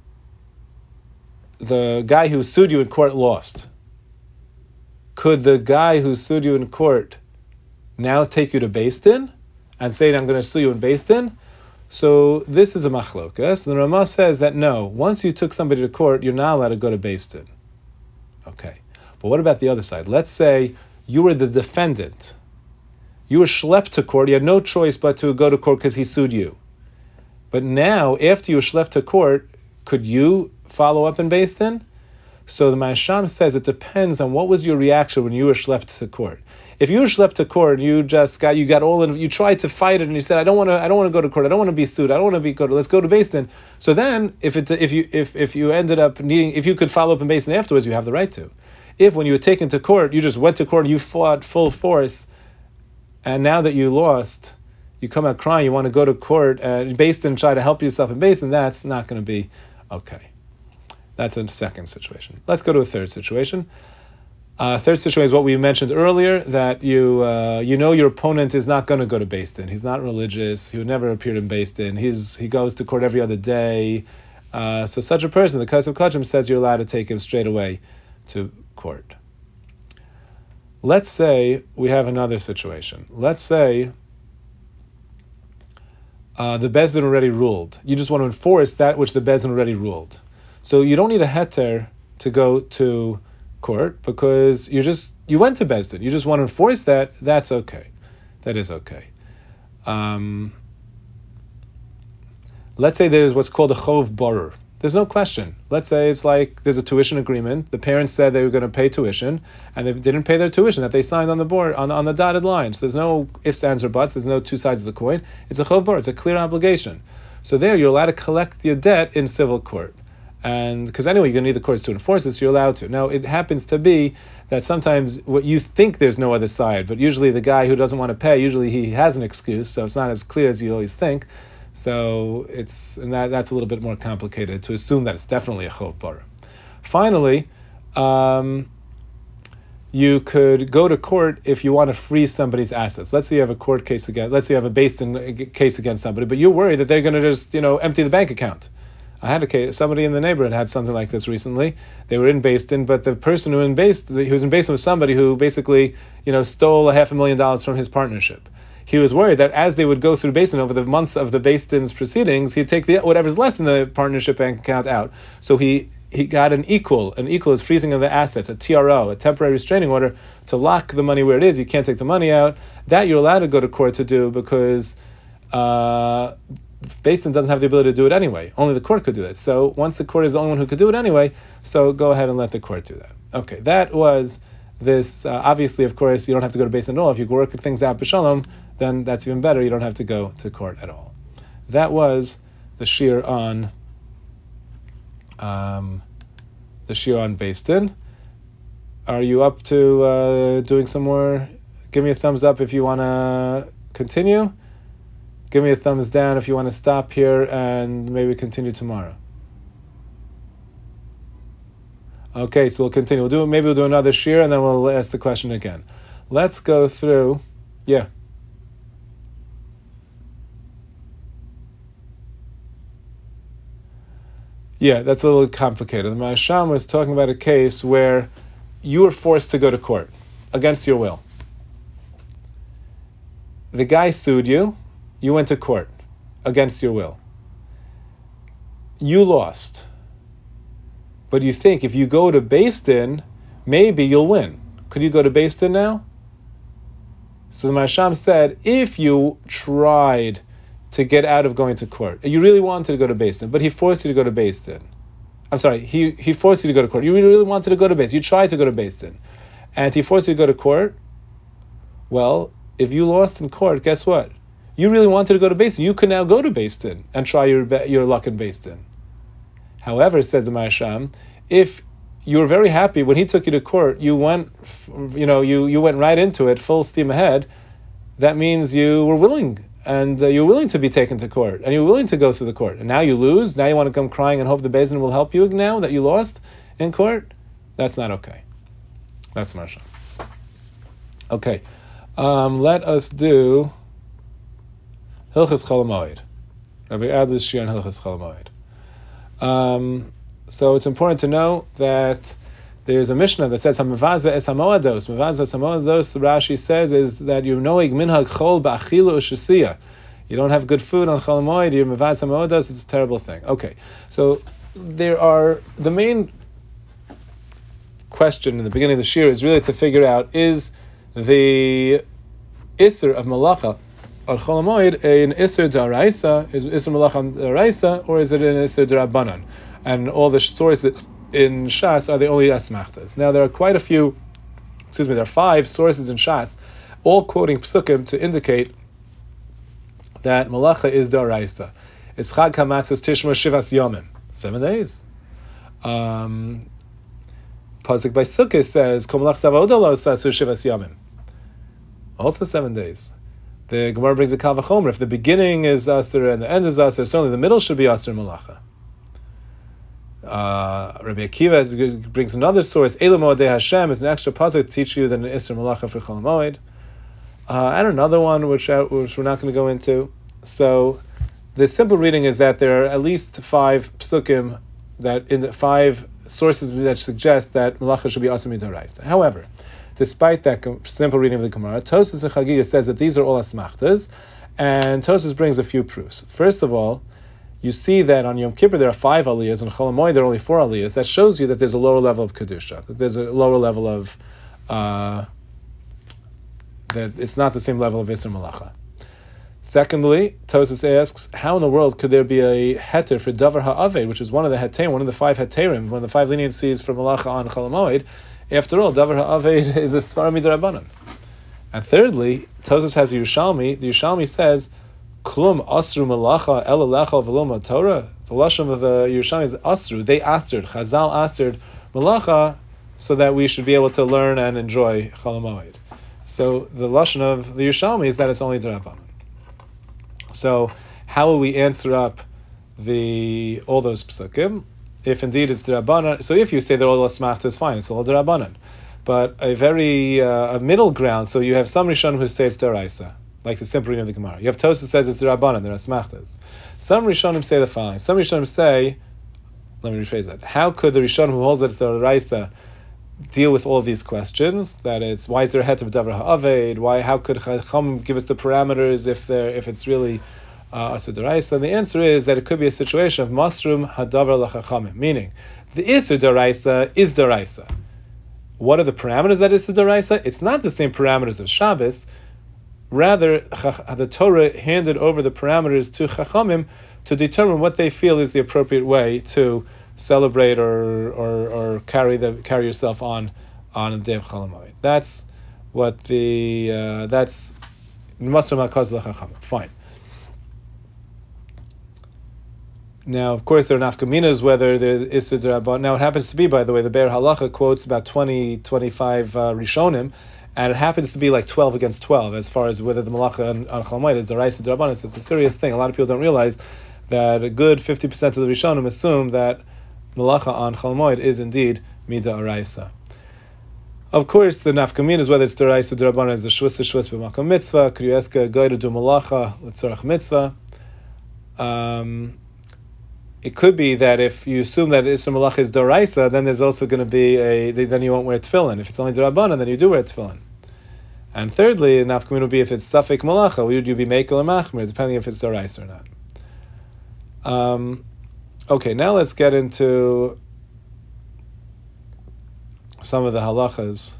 the guy who sued you in court lost. Could the guy who sued you in court now take you to Beis Din and say, I'm going to sue you in Beis Din? So this is a machlokas. The Ramah says that no, once you took somebody to court, you're not allowed to go to Beis Din. Okay. But what about the other side? Let's say you were the defendant. You were schlepped to court. You had no choice but to go to court because he sued you. But now, after you were schlepped to court, could you follow up in Beis Din? So the Masham says it depends on what was your reaction when you were schlepped to court. If you were schlepped to court and you just got you got all in, you tried to fight it and you said, I don't want to I don't want to go to court, I don't want to be sued, I don't want to be go to let's go to Beis Din. So then if it if you if, if you ended up needing if you could follow up in Beis Din afterwards, you have the right to. If when you were taken to court, you just went to court and you fought full force, and now that you lost, you come out crying, you want to go to court and Beis Din, try to help yourself in Beis Din, that's not going to be okay. That's a second situation. Let's go to a third situation. Uh, third situation is what we mentioned earlier, that you uh, you know your opponent is not going to go to Beis Din. He's not religious. He would never appear in Beis Din. He's he goes to court every other day. Uh, so such a person, the Kos of Kodshim says you're allowed to take him straight away to court. Let's say we have another situation. Let's say uh, the Beis Din already ruled. You just want to enforce that which the Beis Din already ruled. So you don't need a heter to go to court because you just you went to Beis Din. You just want to enforce that. That's okay. That is okay. Um, let's say there's what's called a chov borur. There's no question. Let's say it's like there's a tuition agreement. The parents said they were going to pay tuition, and they didn't pay their tuition that they signed on the board on, on the dotted line. So there's no ifs, ands, or buts. There's no two sides of the coin. It's a chov borur. It's a clear obligation. So there, you're allowed to collect your debt in civil court. And because anyway, you're going to need the courts to enforce it, so you're allowed to. Now, it happens to be that sometimes what you think there's no other side, but usually the guy who doesn't want to pay, usually he has an excuse, so it's not as clear as you always think. So it's and that that's a little bit more complicated to assume that it's definitely a chov borur. Finally, um, you could go to court if you want to freeze somebody's assets. Let's say you have a court case against, let's say you have a Beis Din case against somebody, but you're worried that they're going to just you know empty the bank account. I had a case. Somebody in the neighborhood had something like this recently. They were in Beis Din, but the person who in Beis, he was in Beis Din was somebody who basically, you know, stole a half a million dollars from his partnership. He was worried that as they would go through Beis Din over the months of the Beis Din's proceedings, he'd take the whatever's less in the partnership bank account out. So he he got an equal. An equal is freezing of the assets, a T R O, a temporary restraining order to lock the money where it is. You can't take the money out. That you're allowed to go to court to do because. Uh, Beis Din doesn't have the ability to do it anyway. Only the court could do it. So once the court is the only one who could do it anyway, so go ahead and let the court do that. Okay, that was this. Uh, obviously, of course, you don't have to go to Beis Din at all. If you work things out b'shalom, then that's even better. You don't have to go to court at all. That was the shir on um, the shir on Beis Din. Are you up to uh, doing some more? Give me a thumbs up if you want to continue. Give me a thumbs down if you want to stop here and maybe continue tomorrow. Okay, so we'll continue. We'll do maybe we'll do another shir and then we'll ask the question again. Let's go through. Yeah. Yeah, that's a little complicated. The Maharsham was talking about a case where you were forced to go to court against your will. The guy sued you. You went to court against your will. You lost. But you think if you go to Beis Din, maybe you'll win. Could you go to Beis Din now? So the Maharsham said, if you tried to get out of going to court, you really wanted to go to Beis Din, but he forced you to go to Beis Din. I'm sorry, he, he forced you to go to court. You really, really wanted to go to Beis Din. You tried to go to Beis Din. And he forced you to go to court. Well, if you lost in court, guess what? You really wanted to go to Beis Din. You can now go to Beis Din and try your your luck in Beis Din. However, said the Maharsham, if you were very happy when he took you to court, you went, you know, you, you went right into it, full steam ahead. That means you were willing, and uh, you're willing to be taken to court, and you're willing to go through the court. And now you lose. Now you want to come crying and hope the Beis Din will help you now that you lost in court. That's not okay. That's the Maharsham. Okay, um, let us do Hilchos Chol Hamoed. Rabbi Adler's Shir on Hilchos Chol Hamoed. Um, so it's important to know that there's a Mishnah that says Hamavaza es hamoados. Mavaza es hamoados, Rashi says, is that you noig minhag chol ba'achilu u'shasiya. You don't have good food on Chol Hamoed, you're mavaz hamoados, it's a terrible thing. Okay, so there are, the main question in the beginning of the Shir is really to figure out, is the Isser of Malacha on Chol Hamoed an Isser d'Oraisa, is Isser Malacha on d'Oraisa, or is it an Isser d'Rabbanan? And all the sources in Shas are the only asmachtas. Now there are quite a few, excuse me, there are five sources in Shas, all quoting psukim to indicate that Malacha is d'Oraisa. It's Chag HaMatzos Tishma Shivas Yomim, seven days. Um, Pasuk by Sukkah says, Kol Malach Zavaodolo Sasu Shivas Yomim, also seven days. The Gemara brings a Kal V'chomer. If the beginning is Asur and the end is Asur, certainly the middle should be Asur Malacha. Uh, Rabbi Akiva brings another source. Eilu Moedei Hashem is an extra pasuk to teach you that an Isser Malacha for Chol Hamoed. Uh, and another one which, uh, which we're not going to go into. So the simple reading is that there are at least five psukim that in the five sources that suggest that Malacha should be Asur Midoraisa. However, despite that simple reading of the Gemara, Tosfos and Chagiga says that these are all asmachtas, and Tosfos brings a few proofs. First of all, you see that on Yom Kippur there are five aliyahs, and on Chol Hamoed there are only four aliyahs. That shows you that there's a lower level of kedusha, that there's a lower level of uh, that it's not the same level of Isser Malacha. Secondly, Tosfos asks, how in the world could there be a heter for Davar Ha'aved, which is one of the heterim, one of the five heterim, one of the five leniencies for Malacha on Chol Hamoed? After all, Davar Ha'aved is a Sfar Midrabanan. And thirdly, Tosfos has a Yerushalmi. The Yerushalmi says, Klum Asru Malacha El Alecha V'lo Torah. The lashon of the Yerushalmi is Asru. They asred, Chazal asred Malacha, so that we should be able to learn and enjoy Chol Hamoed. So the lashon of the Yerushalmi is that it's only D'Rabbanan. So how will we answer up the all those psukim? If indeed it's D'Rabbanan, so if you say that all asmachta is fine, it's all D'Rabbanan. But a very uh, a middle ground, so you have some Rishonim who say it's D'Oraisa, like the simple reading of the Gemara. You have Tosfos who says it's D'Rabbanan, there are asmachtas. Some Rishonim say the following. Some Rishonim say, let me rephrase that. How could the Rishonim who holds that it's D'Oraisa deal with all of these questions? That it's, why is there a het of Davar Ha'aved? Why? How could Chacham give us the parameters if there if it's really Uh, Asur D'Oraisa? And the answer is that it could be a situation of Masrum Hadavar L'Chachamim, meaning the Isur D'Oraisa is D'Oraisa. What are the parameters that Isur D'Oraisa? It's not the same parameters of Shabbos. Rather, the Torah handed over the parameters to Chachamim to determine what they feel is the appropriate way to celebrate or or, or carry the carry yourself on on the day of Chol Hamoed. That's what the uh, that's Masar Makaz L'Chachamim. Fine. Now, of course, there are nafkaminas whether there is Isur D'Rabbanan. Now, it happens to be, by the way, the Be'er Halacha quotes about twenty, twenty-five uh, Rishonim, and it happens to be like twelve against twelve as far as whether the Malacha on, on Chol Hamoed is D'Oraisa D'Rabbanan. So it's a serious thing. A lot of people don't realize that a good fifty percent of the Rishonim assume that Malacha on Chol Hamoed is indeed Mida Oraisa. Of course, the nafkaminas whether it's D'Oraisa D'Rabbanan is the Shvus Shvus B'Makom Mitzvah, Kriyueska Goy to do Malacha L'Tzorach Mitzvah. Um... It could be that if you assume that Isur Malacha is D'Oraisa, then there's also going to be a, then you won't wear tefillin. If it's only D'Rabbanan, then you do wear tefillin. And thirdly, nafkamin would be if it's Safek Malacha, would you be Mekel or Machmir, depending if it's D'Oraisa or not. Um, okay, now let's get into some of the halachas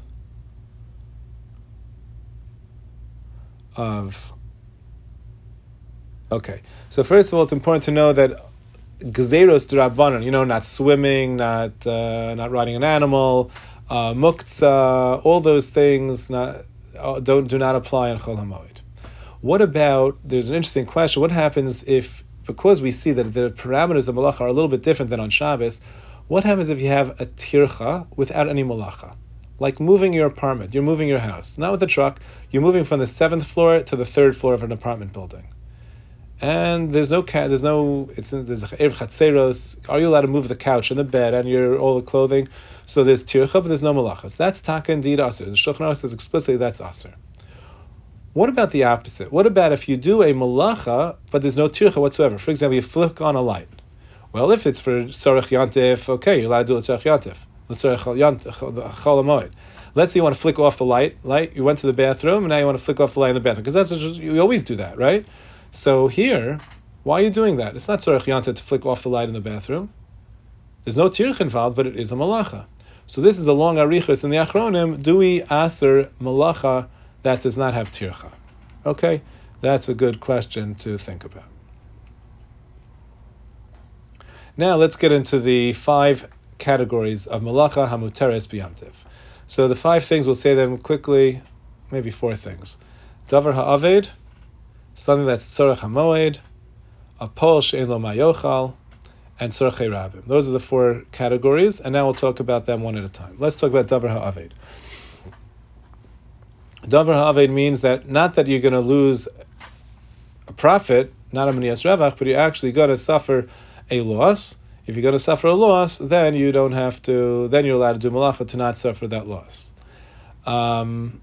of... Okay, so first of all, it's important to know that Gzeros D'Rabbanan, you know, not swimming, not uh, not riding an animal, uh, muktzah, all those things not, uh, don't do not apply on Chol Hamoed. What about, there's an interesting question, what happens if, because we see that the parameters of malacha are a little bit different than on Shabbos, what happens if you have a tircha without any malacha? Like moving your apartment, you're moving your house, not with a truck, you're moving from the seventh floor to the third floor of an apartment building. And there's no cat. There's no. It's there's erev chatzeros. Are you allowed to move the couch and the bed and your all the clothing? So there's tircha, but there's no malachas. That's taka indeed aser. The Shulchan Aruch says explicitly that's aser. What about the opposite? What about if you do a malacha but there's no tircha whatsoever? For example, you flick on a light. Well, if it's for tzarech yantif, okay, you're allowed to do it tzarech yantif. Tzarech chol hamoed. Let's say you want to flick off the light. Light. You went to the bathroom and now you want to flick off the light in the bathroom because that's just, you always do that, right? So here, why are you doing that? It's not tzarech yantif to flick off the light in the bathroom. There's no tirch involved, but it is a malacha. So this is a long arichos in the Achronim. Do we aser malacha that does not have tircha? Okay, that's a good question to think about. Now let's get into the five categories of malacha hamuteres b'yamtiv. So the five things, we'll say them quickly, maybe four things. Davar ha'aved, something that's tzorech hamoed, a pol she'en lo mayochal, and tzorechei rabim. Those are the four categories, and now we'll talk about them one at a time. Let's talk about davar ha'aved. Davar ha'aved means that not that you're going to lose a profit, not a menias ravach, but you're actually going to suffer a loss. If you're going to suffer a loss, then you don't have to. Then you're allowed to do malacha to not suffer that loss. Um,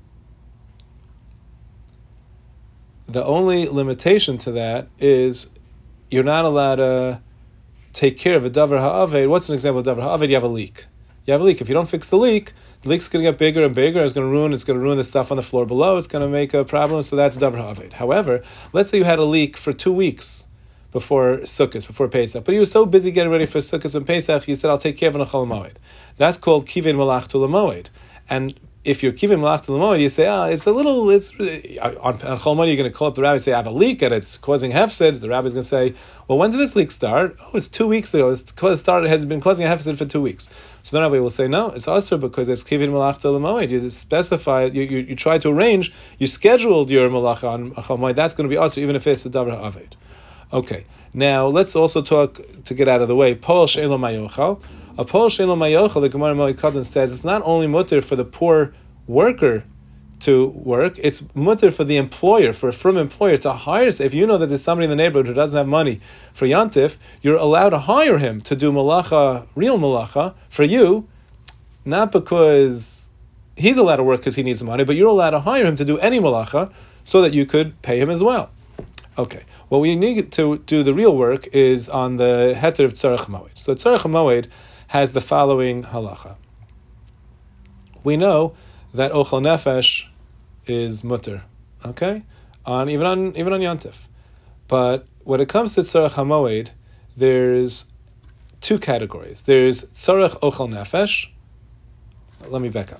The only limitation to that is you're not allowed to take care of a davar ha'aved. What's an example of davar ha'aved? You have a leak. You have a leak. If you don't fix the leak, the leak's going to get bigger and bigger. It's going to ruin. It's going to ruin the stuff on the floor below. It's going to make a problem. So that's davar ha'aved. However, let's say you had a leak for two weeks before Sukkot, before Pesach, but you were so busy getting ready for Sukkot and Pesach, you said, "I'll take care of it on Chol Hamoed." That's called kivin malach to l'moed. And if you're kivin malach to l'moed, you say, "Ah, oh, it's a little." It's on, on Chol Hamoed, you're going to call up the rabbi and say, "I have a leak and it's causing hefsed." The rabbi's going to say, "Well, when did this leak start?" "Oh, it's two weeks ago. It's started. It has been causing a hefsed for two weeks." So the rabbi will say, "No, it's also because it's kivin malach to l'moed. You specify, you, you you try to arrange, you scheduled your malach on Chol Hamoed. That's going to be also even if it's a davar ha'aved." Okay. Now let's also talk to get out of the way. Pol she'en lo mayochal. A pol she'en lo mayochal, the Gemara Moed Katan says, it's not only mutter for the poor worker to work, it's mutter for the employer, for from employer to hire. If you know that there's somebody in the neighborhood who doesn't have money for yantif, you're allowed to hire him to do malacha, real malacha, for you, not because he's allowed to work because he needs the money, but you're allowed to hire him to do any malacha so that you could pay him as well. Okay. What we need to do the real work is on the heter of tzarech hamoed. So tzarech hamoed has the following halacha. We know that ochel nefesh is mutter, okay, on even on even on yantif. But when it comes to tzarech hamoed, there's two categories. There's tzarech ochel nefesh. Let me back up.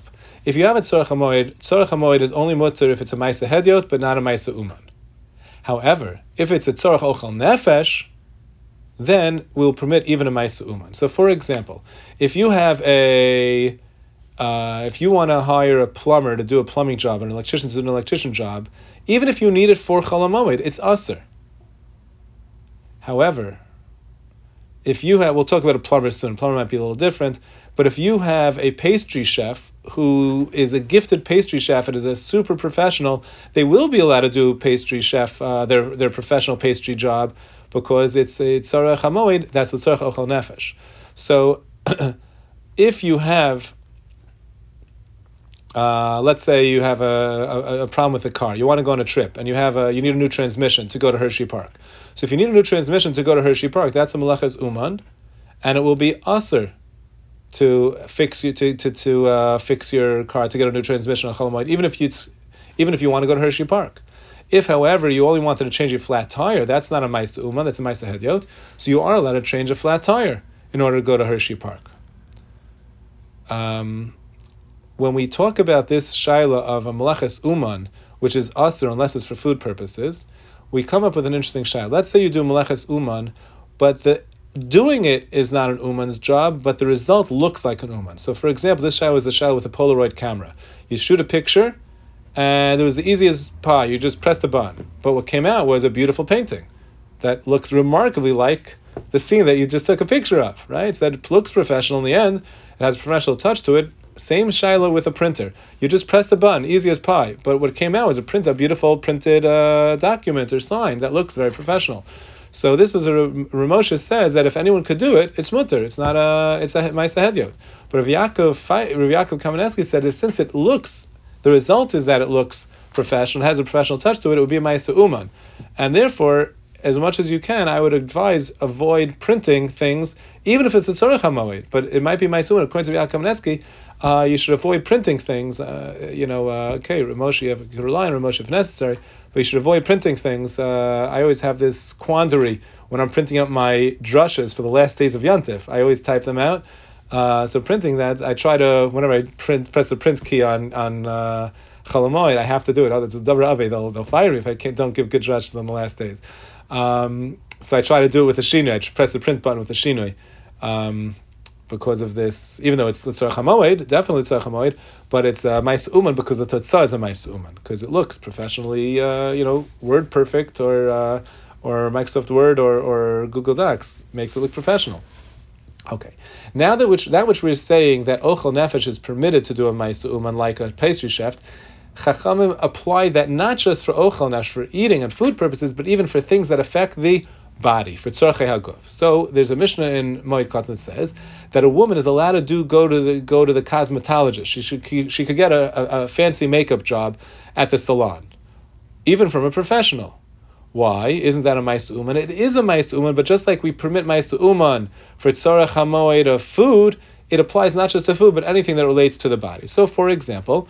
if you have a tzorach hamoed, tzorach hamoed is only mutter if it's a ma'aseh hedyot, but not a ma'aseh uman. However, if it's a tzorach ochel nefesh, then we'll permit even a ma'aseh uman. So, for example, if you have a, uh, if you want to hire a plumber to do a plumbing job, an electrician to do an electrician job, even if you need it for chol hamoed, it's aser. However, if you have, we'll talk about a plumber soon. A plumber might be a little different, but if you have a pastry chef who is a gifted pastry chef and is a super professional, they will be allowed to do pastry chef, uh, their their professional pastry job, because it's a tzorach hamoed, that's the tzorach ochel nefesh. So, if you have, uh, let's say you have a, a, a problem with the car, you want to go on a trip, and you have a, you need a new transmission to go to Hershey Park. So if you need a new transmission to go to Hershey Park, that's a melechas uman, and it will be aser to fix you to to to uh, fix your car, to get a new transmission on chol hamoed, even if you even if you want to go to Hershey Park. If, however, you only wanted to change a flat tire, that's not a ma'aseh uman, that's a ma'aseh hedyot. So you are allowed to change a flat tire in order to go to Hershey Park. Um, when we talk about this shaila of a melechas uman, which is aser unless it's for food purposes, we come up with an interesting shaila. Let's say you do melechas uman, but the doing it is not an uman's job, but the result looks like an uman. So, for example, this shaila is the shaila with a Polaroid camera. You shoot a picture, and it was the easiest pie. You just pressed a button. But what came out was a beautiful painting that looks remarkably like the scene that you just took a picture of, right? So that it looks professional in the end. It has a professional touch to it. Same shaila with a printer. You just pressed a button, easy as pie. But what came out was a print, a beautiful printed uh, document or sign that looks very professional. So this was a Ramosha says that if anyone could do it, it's mutter. It's not a it's a ma'aseh hedyot. But Rav Yaakov Rav Yaakov Kamenetsky said that since it looks, the result is that it looks professional, has a professional touch to it, it would be a ma'aseh uman, and therefore, as much as you can, I would advise avoid printing things, even if it's a tzorach hamoed. But it might be ma'aseh uman. According to Rav Yaakov Kamenetsky, uh, you should avoid printing things. Uh, you know, uh, okay, Ramosha, you have, you can rely on Ramosha if necessary. But you should avoid printing things. Uh, I always have this quandary when I'm printing up my drushes for the last days of Yantif. I always type them out. Uh, so printing that, I try to, whenever I print, press the print key on on uh, chol hamoed, I have to do it. Oh, it's a davar ave. They'll they'll fire me if I can't, don't give good drushes on the last days. Um, so I try to do it with the shinui. I press the print button with the shinui. Um, because of this, even though it's the tzorach hamoed, definitely tzorach hamoed, but it's a ma'aseh uman because the totzah is a ma'aseh uman, because it looks professionally, uh, you know, Word Perfect or uh, or Microsoft Word or, or Google Docs makes it look professional. Okay, now that which that which we're saying that ochel nefesh is permitted to do a ma'aseh uman like a pastry chef, Chachamim apply that not just for ochel nefesh, for eating and food purposes, but even for things that affect the body, for tzorchei haguf. So there's a Mishnah in Moed Katan that says that a woman is allowed to do go to the go to the cosmetologist. She should she could get a, a, a fancy makeup job at the salon, even from a professional. Why? Isn't that a ma'aseh uman? It is a ma'aseh uman, but just like we permit ma'aseh uman for tzorach hamoed of food, it applies not just to food, but anything that relates to the body. So, for example,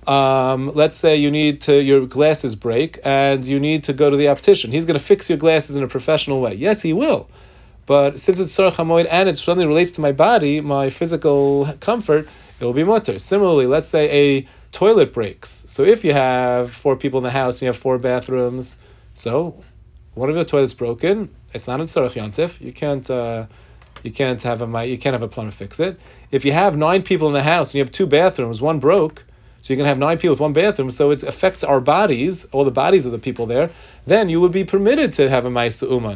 Um, let's say you need to, your glasses break and you need to go to the optician. He's going to fix your glasses in a professional way. Yes, he will. But since it's tzorach hamoed and it suddenly relates to my body, my physical comfort, it will be mutter. Similarly, let's say a toilet breaks. So if you have four people in the house and you have four bathrooms, so one of your toilets broken, it's not a tzorach yantif. You can't uh, you can't have a you can't have a plumber fix it. If you have nine people in the house and you have two bathrooms, one broke, so you're going to have nine people with one bathroom, so it affects our bodies, all the bodies of the people there, then you would be permitted to have a ma'aseh uman.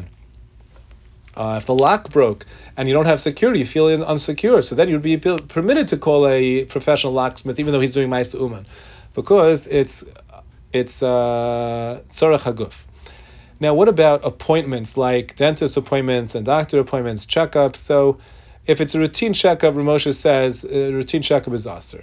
Uh, if the lock broke and you don't have security, you feel unsecure, so then you'd be permitted to call a professional locksmith, even though he's doing ma'aseh uman, because it's it's tzorach uh, haguf. Now, what about appointments, like dentist appointments and doctor appointments, checkups? So if it's a routine checkup, Ramosha says, a routine checkup is aser.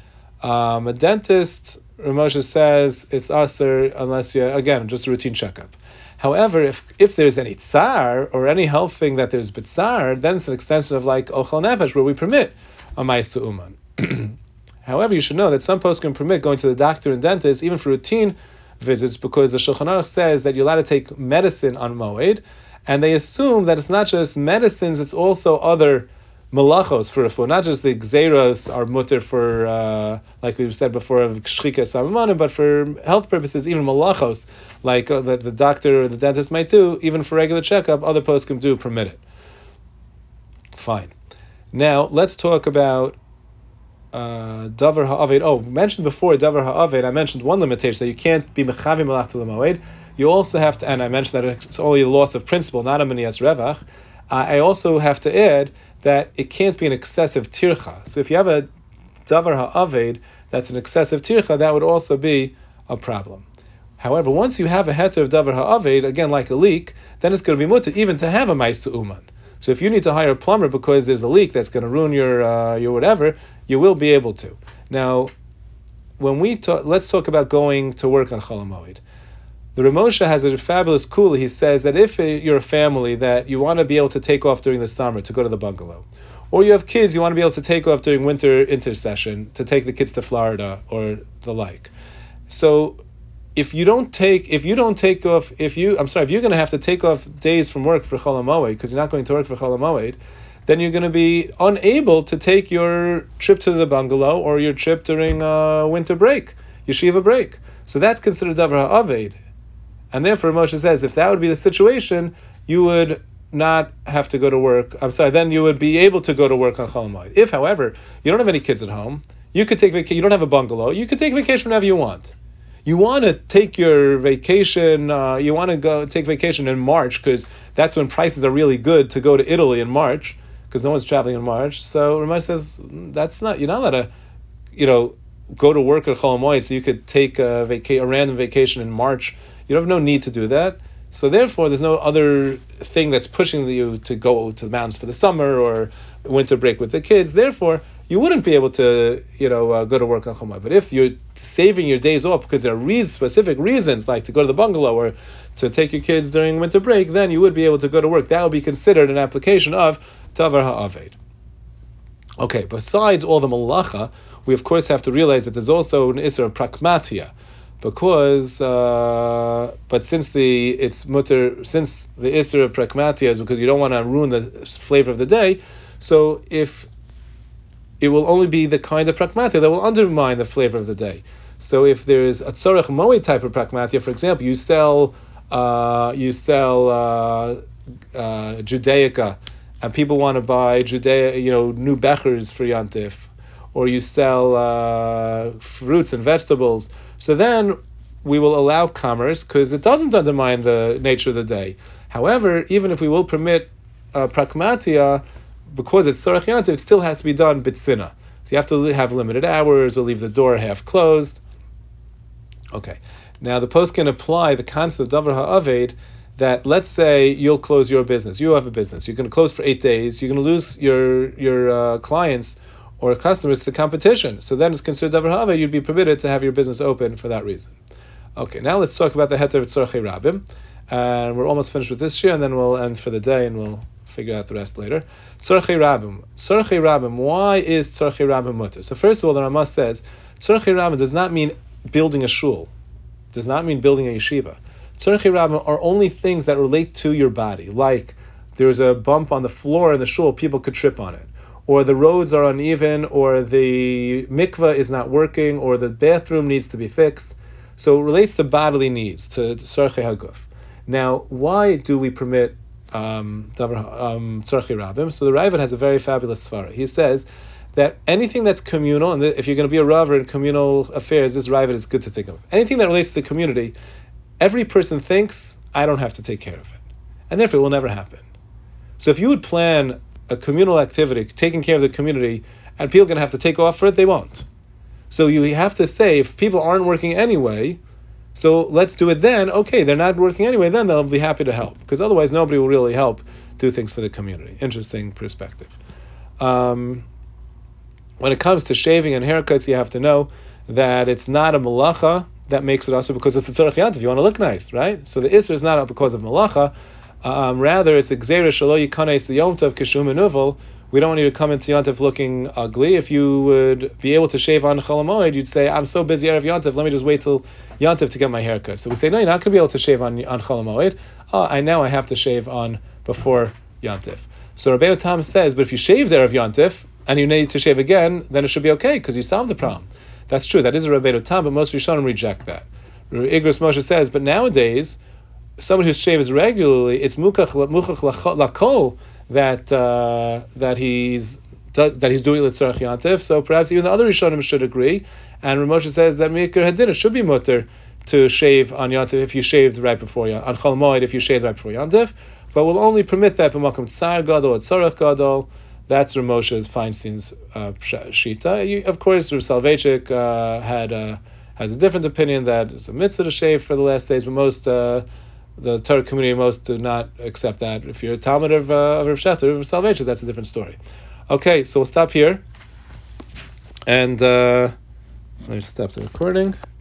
Um, a dentist, Ramosha says, it's aser unless you, again, just a routine checkup. However, if if there's any tsar or any health thing that there's bitzar, then it's an extension of like ochel nefesh, where we permit a ma'aseh uman. However, you should know that some posts can permit going to the doctor and dentist even for routine visits, because the Shulchan Aruch says that you're allowed to take medicine on moed, and they assume that it's not just medicines, it's also other malachos for refuah, not just the gzeros are mutter for, uh, like we've said before, of shchika samamanim, but for health purposes, even malachos, like uh, that the doctor or the dentist might do, even for regular checkup, other poskim do permit it. Fine. Now, let's talk about uh, davar ha'aved. Oh, mentioned before, davar ha'aved, I mentioned one limitation, that you can't be mechavi malach to the moed. You also have to, and I mentioned that it's only a loss of principle, not a manias revach. Uh, I also have to add that it can't be an excessive tircha. So if you have a davar ha'aved that's an excessive tircha, that would also be a problem. However, once you have a heter of davar ha'aved, again like a leak, then it's going to be mutter even to have a ma'isa uman. So if you need to hire a plumber because there's a leak that's going to ruin your uh, your whatever, you will be able to. Now, when we talk, let's talk about going to work on Chol HaMoed. The Ramosha has a fabulous kula. He says that if you're a family that you want to be able to take off during the summer to go to the bungalow, or you have kids you want to be able to take off during winter intersession to take the kids to Florida or the like. So if you don't take if you don't take off if you I'm sorry if you're going to have to take off days from work for Chol HaMoed because you're not going to work for Chol HaMoed, then you're going to be unable to take your trip to the bungalow or your trip during uh, winter break, yeshiva break. So that's considered davar ha'aved. And therefore, Moshe says, if that would be the situation, you would not have to go to work. I'm sorry, then you would be able to go to work on Chol HaMoed. If, however, you don't have any kids at home, you could take vacation. You don't have a bungalow. You could take vacation whenever you want. You want to take your vacation. Uh, you want to go take vacation in March because that's when prices are really good to go to Italy in March because no one's traveling in March. So Ramesh says that's not. You're not allowed to, you know, go to work at Chol HaMoed so you could take a, vaca- a random vacation in March. You have no need to do that. So therefore, there's no other thing that's pushing you to go to the mountains for the summer or winter break with the kids. Therefore, you wouldn't be able to, you know, uh, go to work on Chol HaMoed. But if you're saving your days off because there are re- specific reasons, like to go to the bungalow or to take your kids during winter break, then you would be able to go to work. That would be considered an application of davar ha'aved. Okay, besides all the malacha, we of course have to realize that there's also an isser of pragmatia. Because, uh, but since the it's mutter, since the isser of pragmatia is because you don't want to ruin the flavor of the day, so if it will only be the kind of pragmatia that will undermine the flavor of the day. So if there is a tzorech moed type of pragmatia, for example, you sell uh, you sell uh, uh, Judaica, and people want to buy Judea, you know, new bechers for Yantif, or you sell uh, fruits and vegetables. So then we will allow commerce because it doesn't undermine the nature of the day. However, even if we will permit uh, pragmatia, because it's tzorech yantiv, it still has to be done bitsina. So you have to have limited hours or leave the door half closed. Okay. Now the post can apply the concept of davar ha'aved that let's say you'll close your business. You have a business. You're going to close for eight days. You're going to lose your your uh, clients or customers to the competition. So then it's considered davar ha'aved. You'd be permitted to have your business open for that reason. Okay, now let's talk about the heter of tzorchei rabim. And we're almost finished with this shir, and then we'll end for the day, and we'll figure out the rest later. Tzorchei rabim. Tzorchei rabim. Why is tzorchei rabim mutter? So first of all, the Ramah says, tzorchei rabim does not mean building a shul. Does not mean building a yeshiva. Tzorchei rabim are only things that relate to your body. Like, there's a bump on the floor in the shul, people could trip on it. Or the roads are uneven, or the mikveh is not working, or the bathroom needs to be fixed. So it relates to bodily needs, to tzorchei haguf. Now, why do we permit um, tzorchei rabim? So the Raavad has a very fabulous svara. He says that anything that's communal, and if you're going to be a rav in communal affairs, this Raavad is good to think of. Anything that relates to the community, every person thinks, I don't have to take care of it. And therefore it will never happen. So if you would plan a communal activity, taking care of the community, and people are going to have to take off for it, they won't. So you have to say, if people aren't working anyway, so let's do it then. Okay, they're not working anyway, then they'll be happy to help. Because otherwise nobody will really help do things for the community. Interesting perspective. Um, when it comes to shaving and haircuts, you have to know that it's not a malacha that makes it also because it's a tzorech yantiv. You want to look nice, right? So the isser is not because of malacha. Um, rather, it's a gzeira shelo yikanes the yom tov kishum enuvel. We don't want you to come into Yontif looking ugly. If you would be able to shave on Chol HaMoed, you'd say, I'm so busy Erev Yontif, let me just wait till Yontif to get my haircut. So we say, no, you're not going to be able to shave on, on Chol HaMoed. Oh, I know I have to shave on before Yontif. So Rabbeinu Tam says, but if you shave there of Yontif and you need to shave again, then it should be okay because you solved the problem. That's true. That is a Rabbeinu Tam, but most Rishonim reject that. Igros Moshe says, but nowadays, someone who shaves regularly, it's mukach mukach lakol that uh, that he's that he's doing l'tzarech Yontif. So perhaps even the other Rishonim should agree. And Rav Moshe says that Mikra Hadin, it should be mutter to shave on Yontif if you shaved right before Yontif, on Chol Moed if you shaved right before Yontif, but we'll only permit that b'makom tsar gadol or tzarech gadol. That's Rav Moshe Feinstein's uh, shita. You, of course, Rav Soloveitchik uh, had uh, has a different opinion that it's a mitzvah to shave for the last days, but most uh, the Torah community most do not accept that. If you're a Talmud of, uh, of Rav Shechter, Rav Soloveitchik, that's a different story. Okay, so we'll stop here, and uh, let me stop the recording.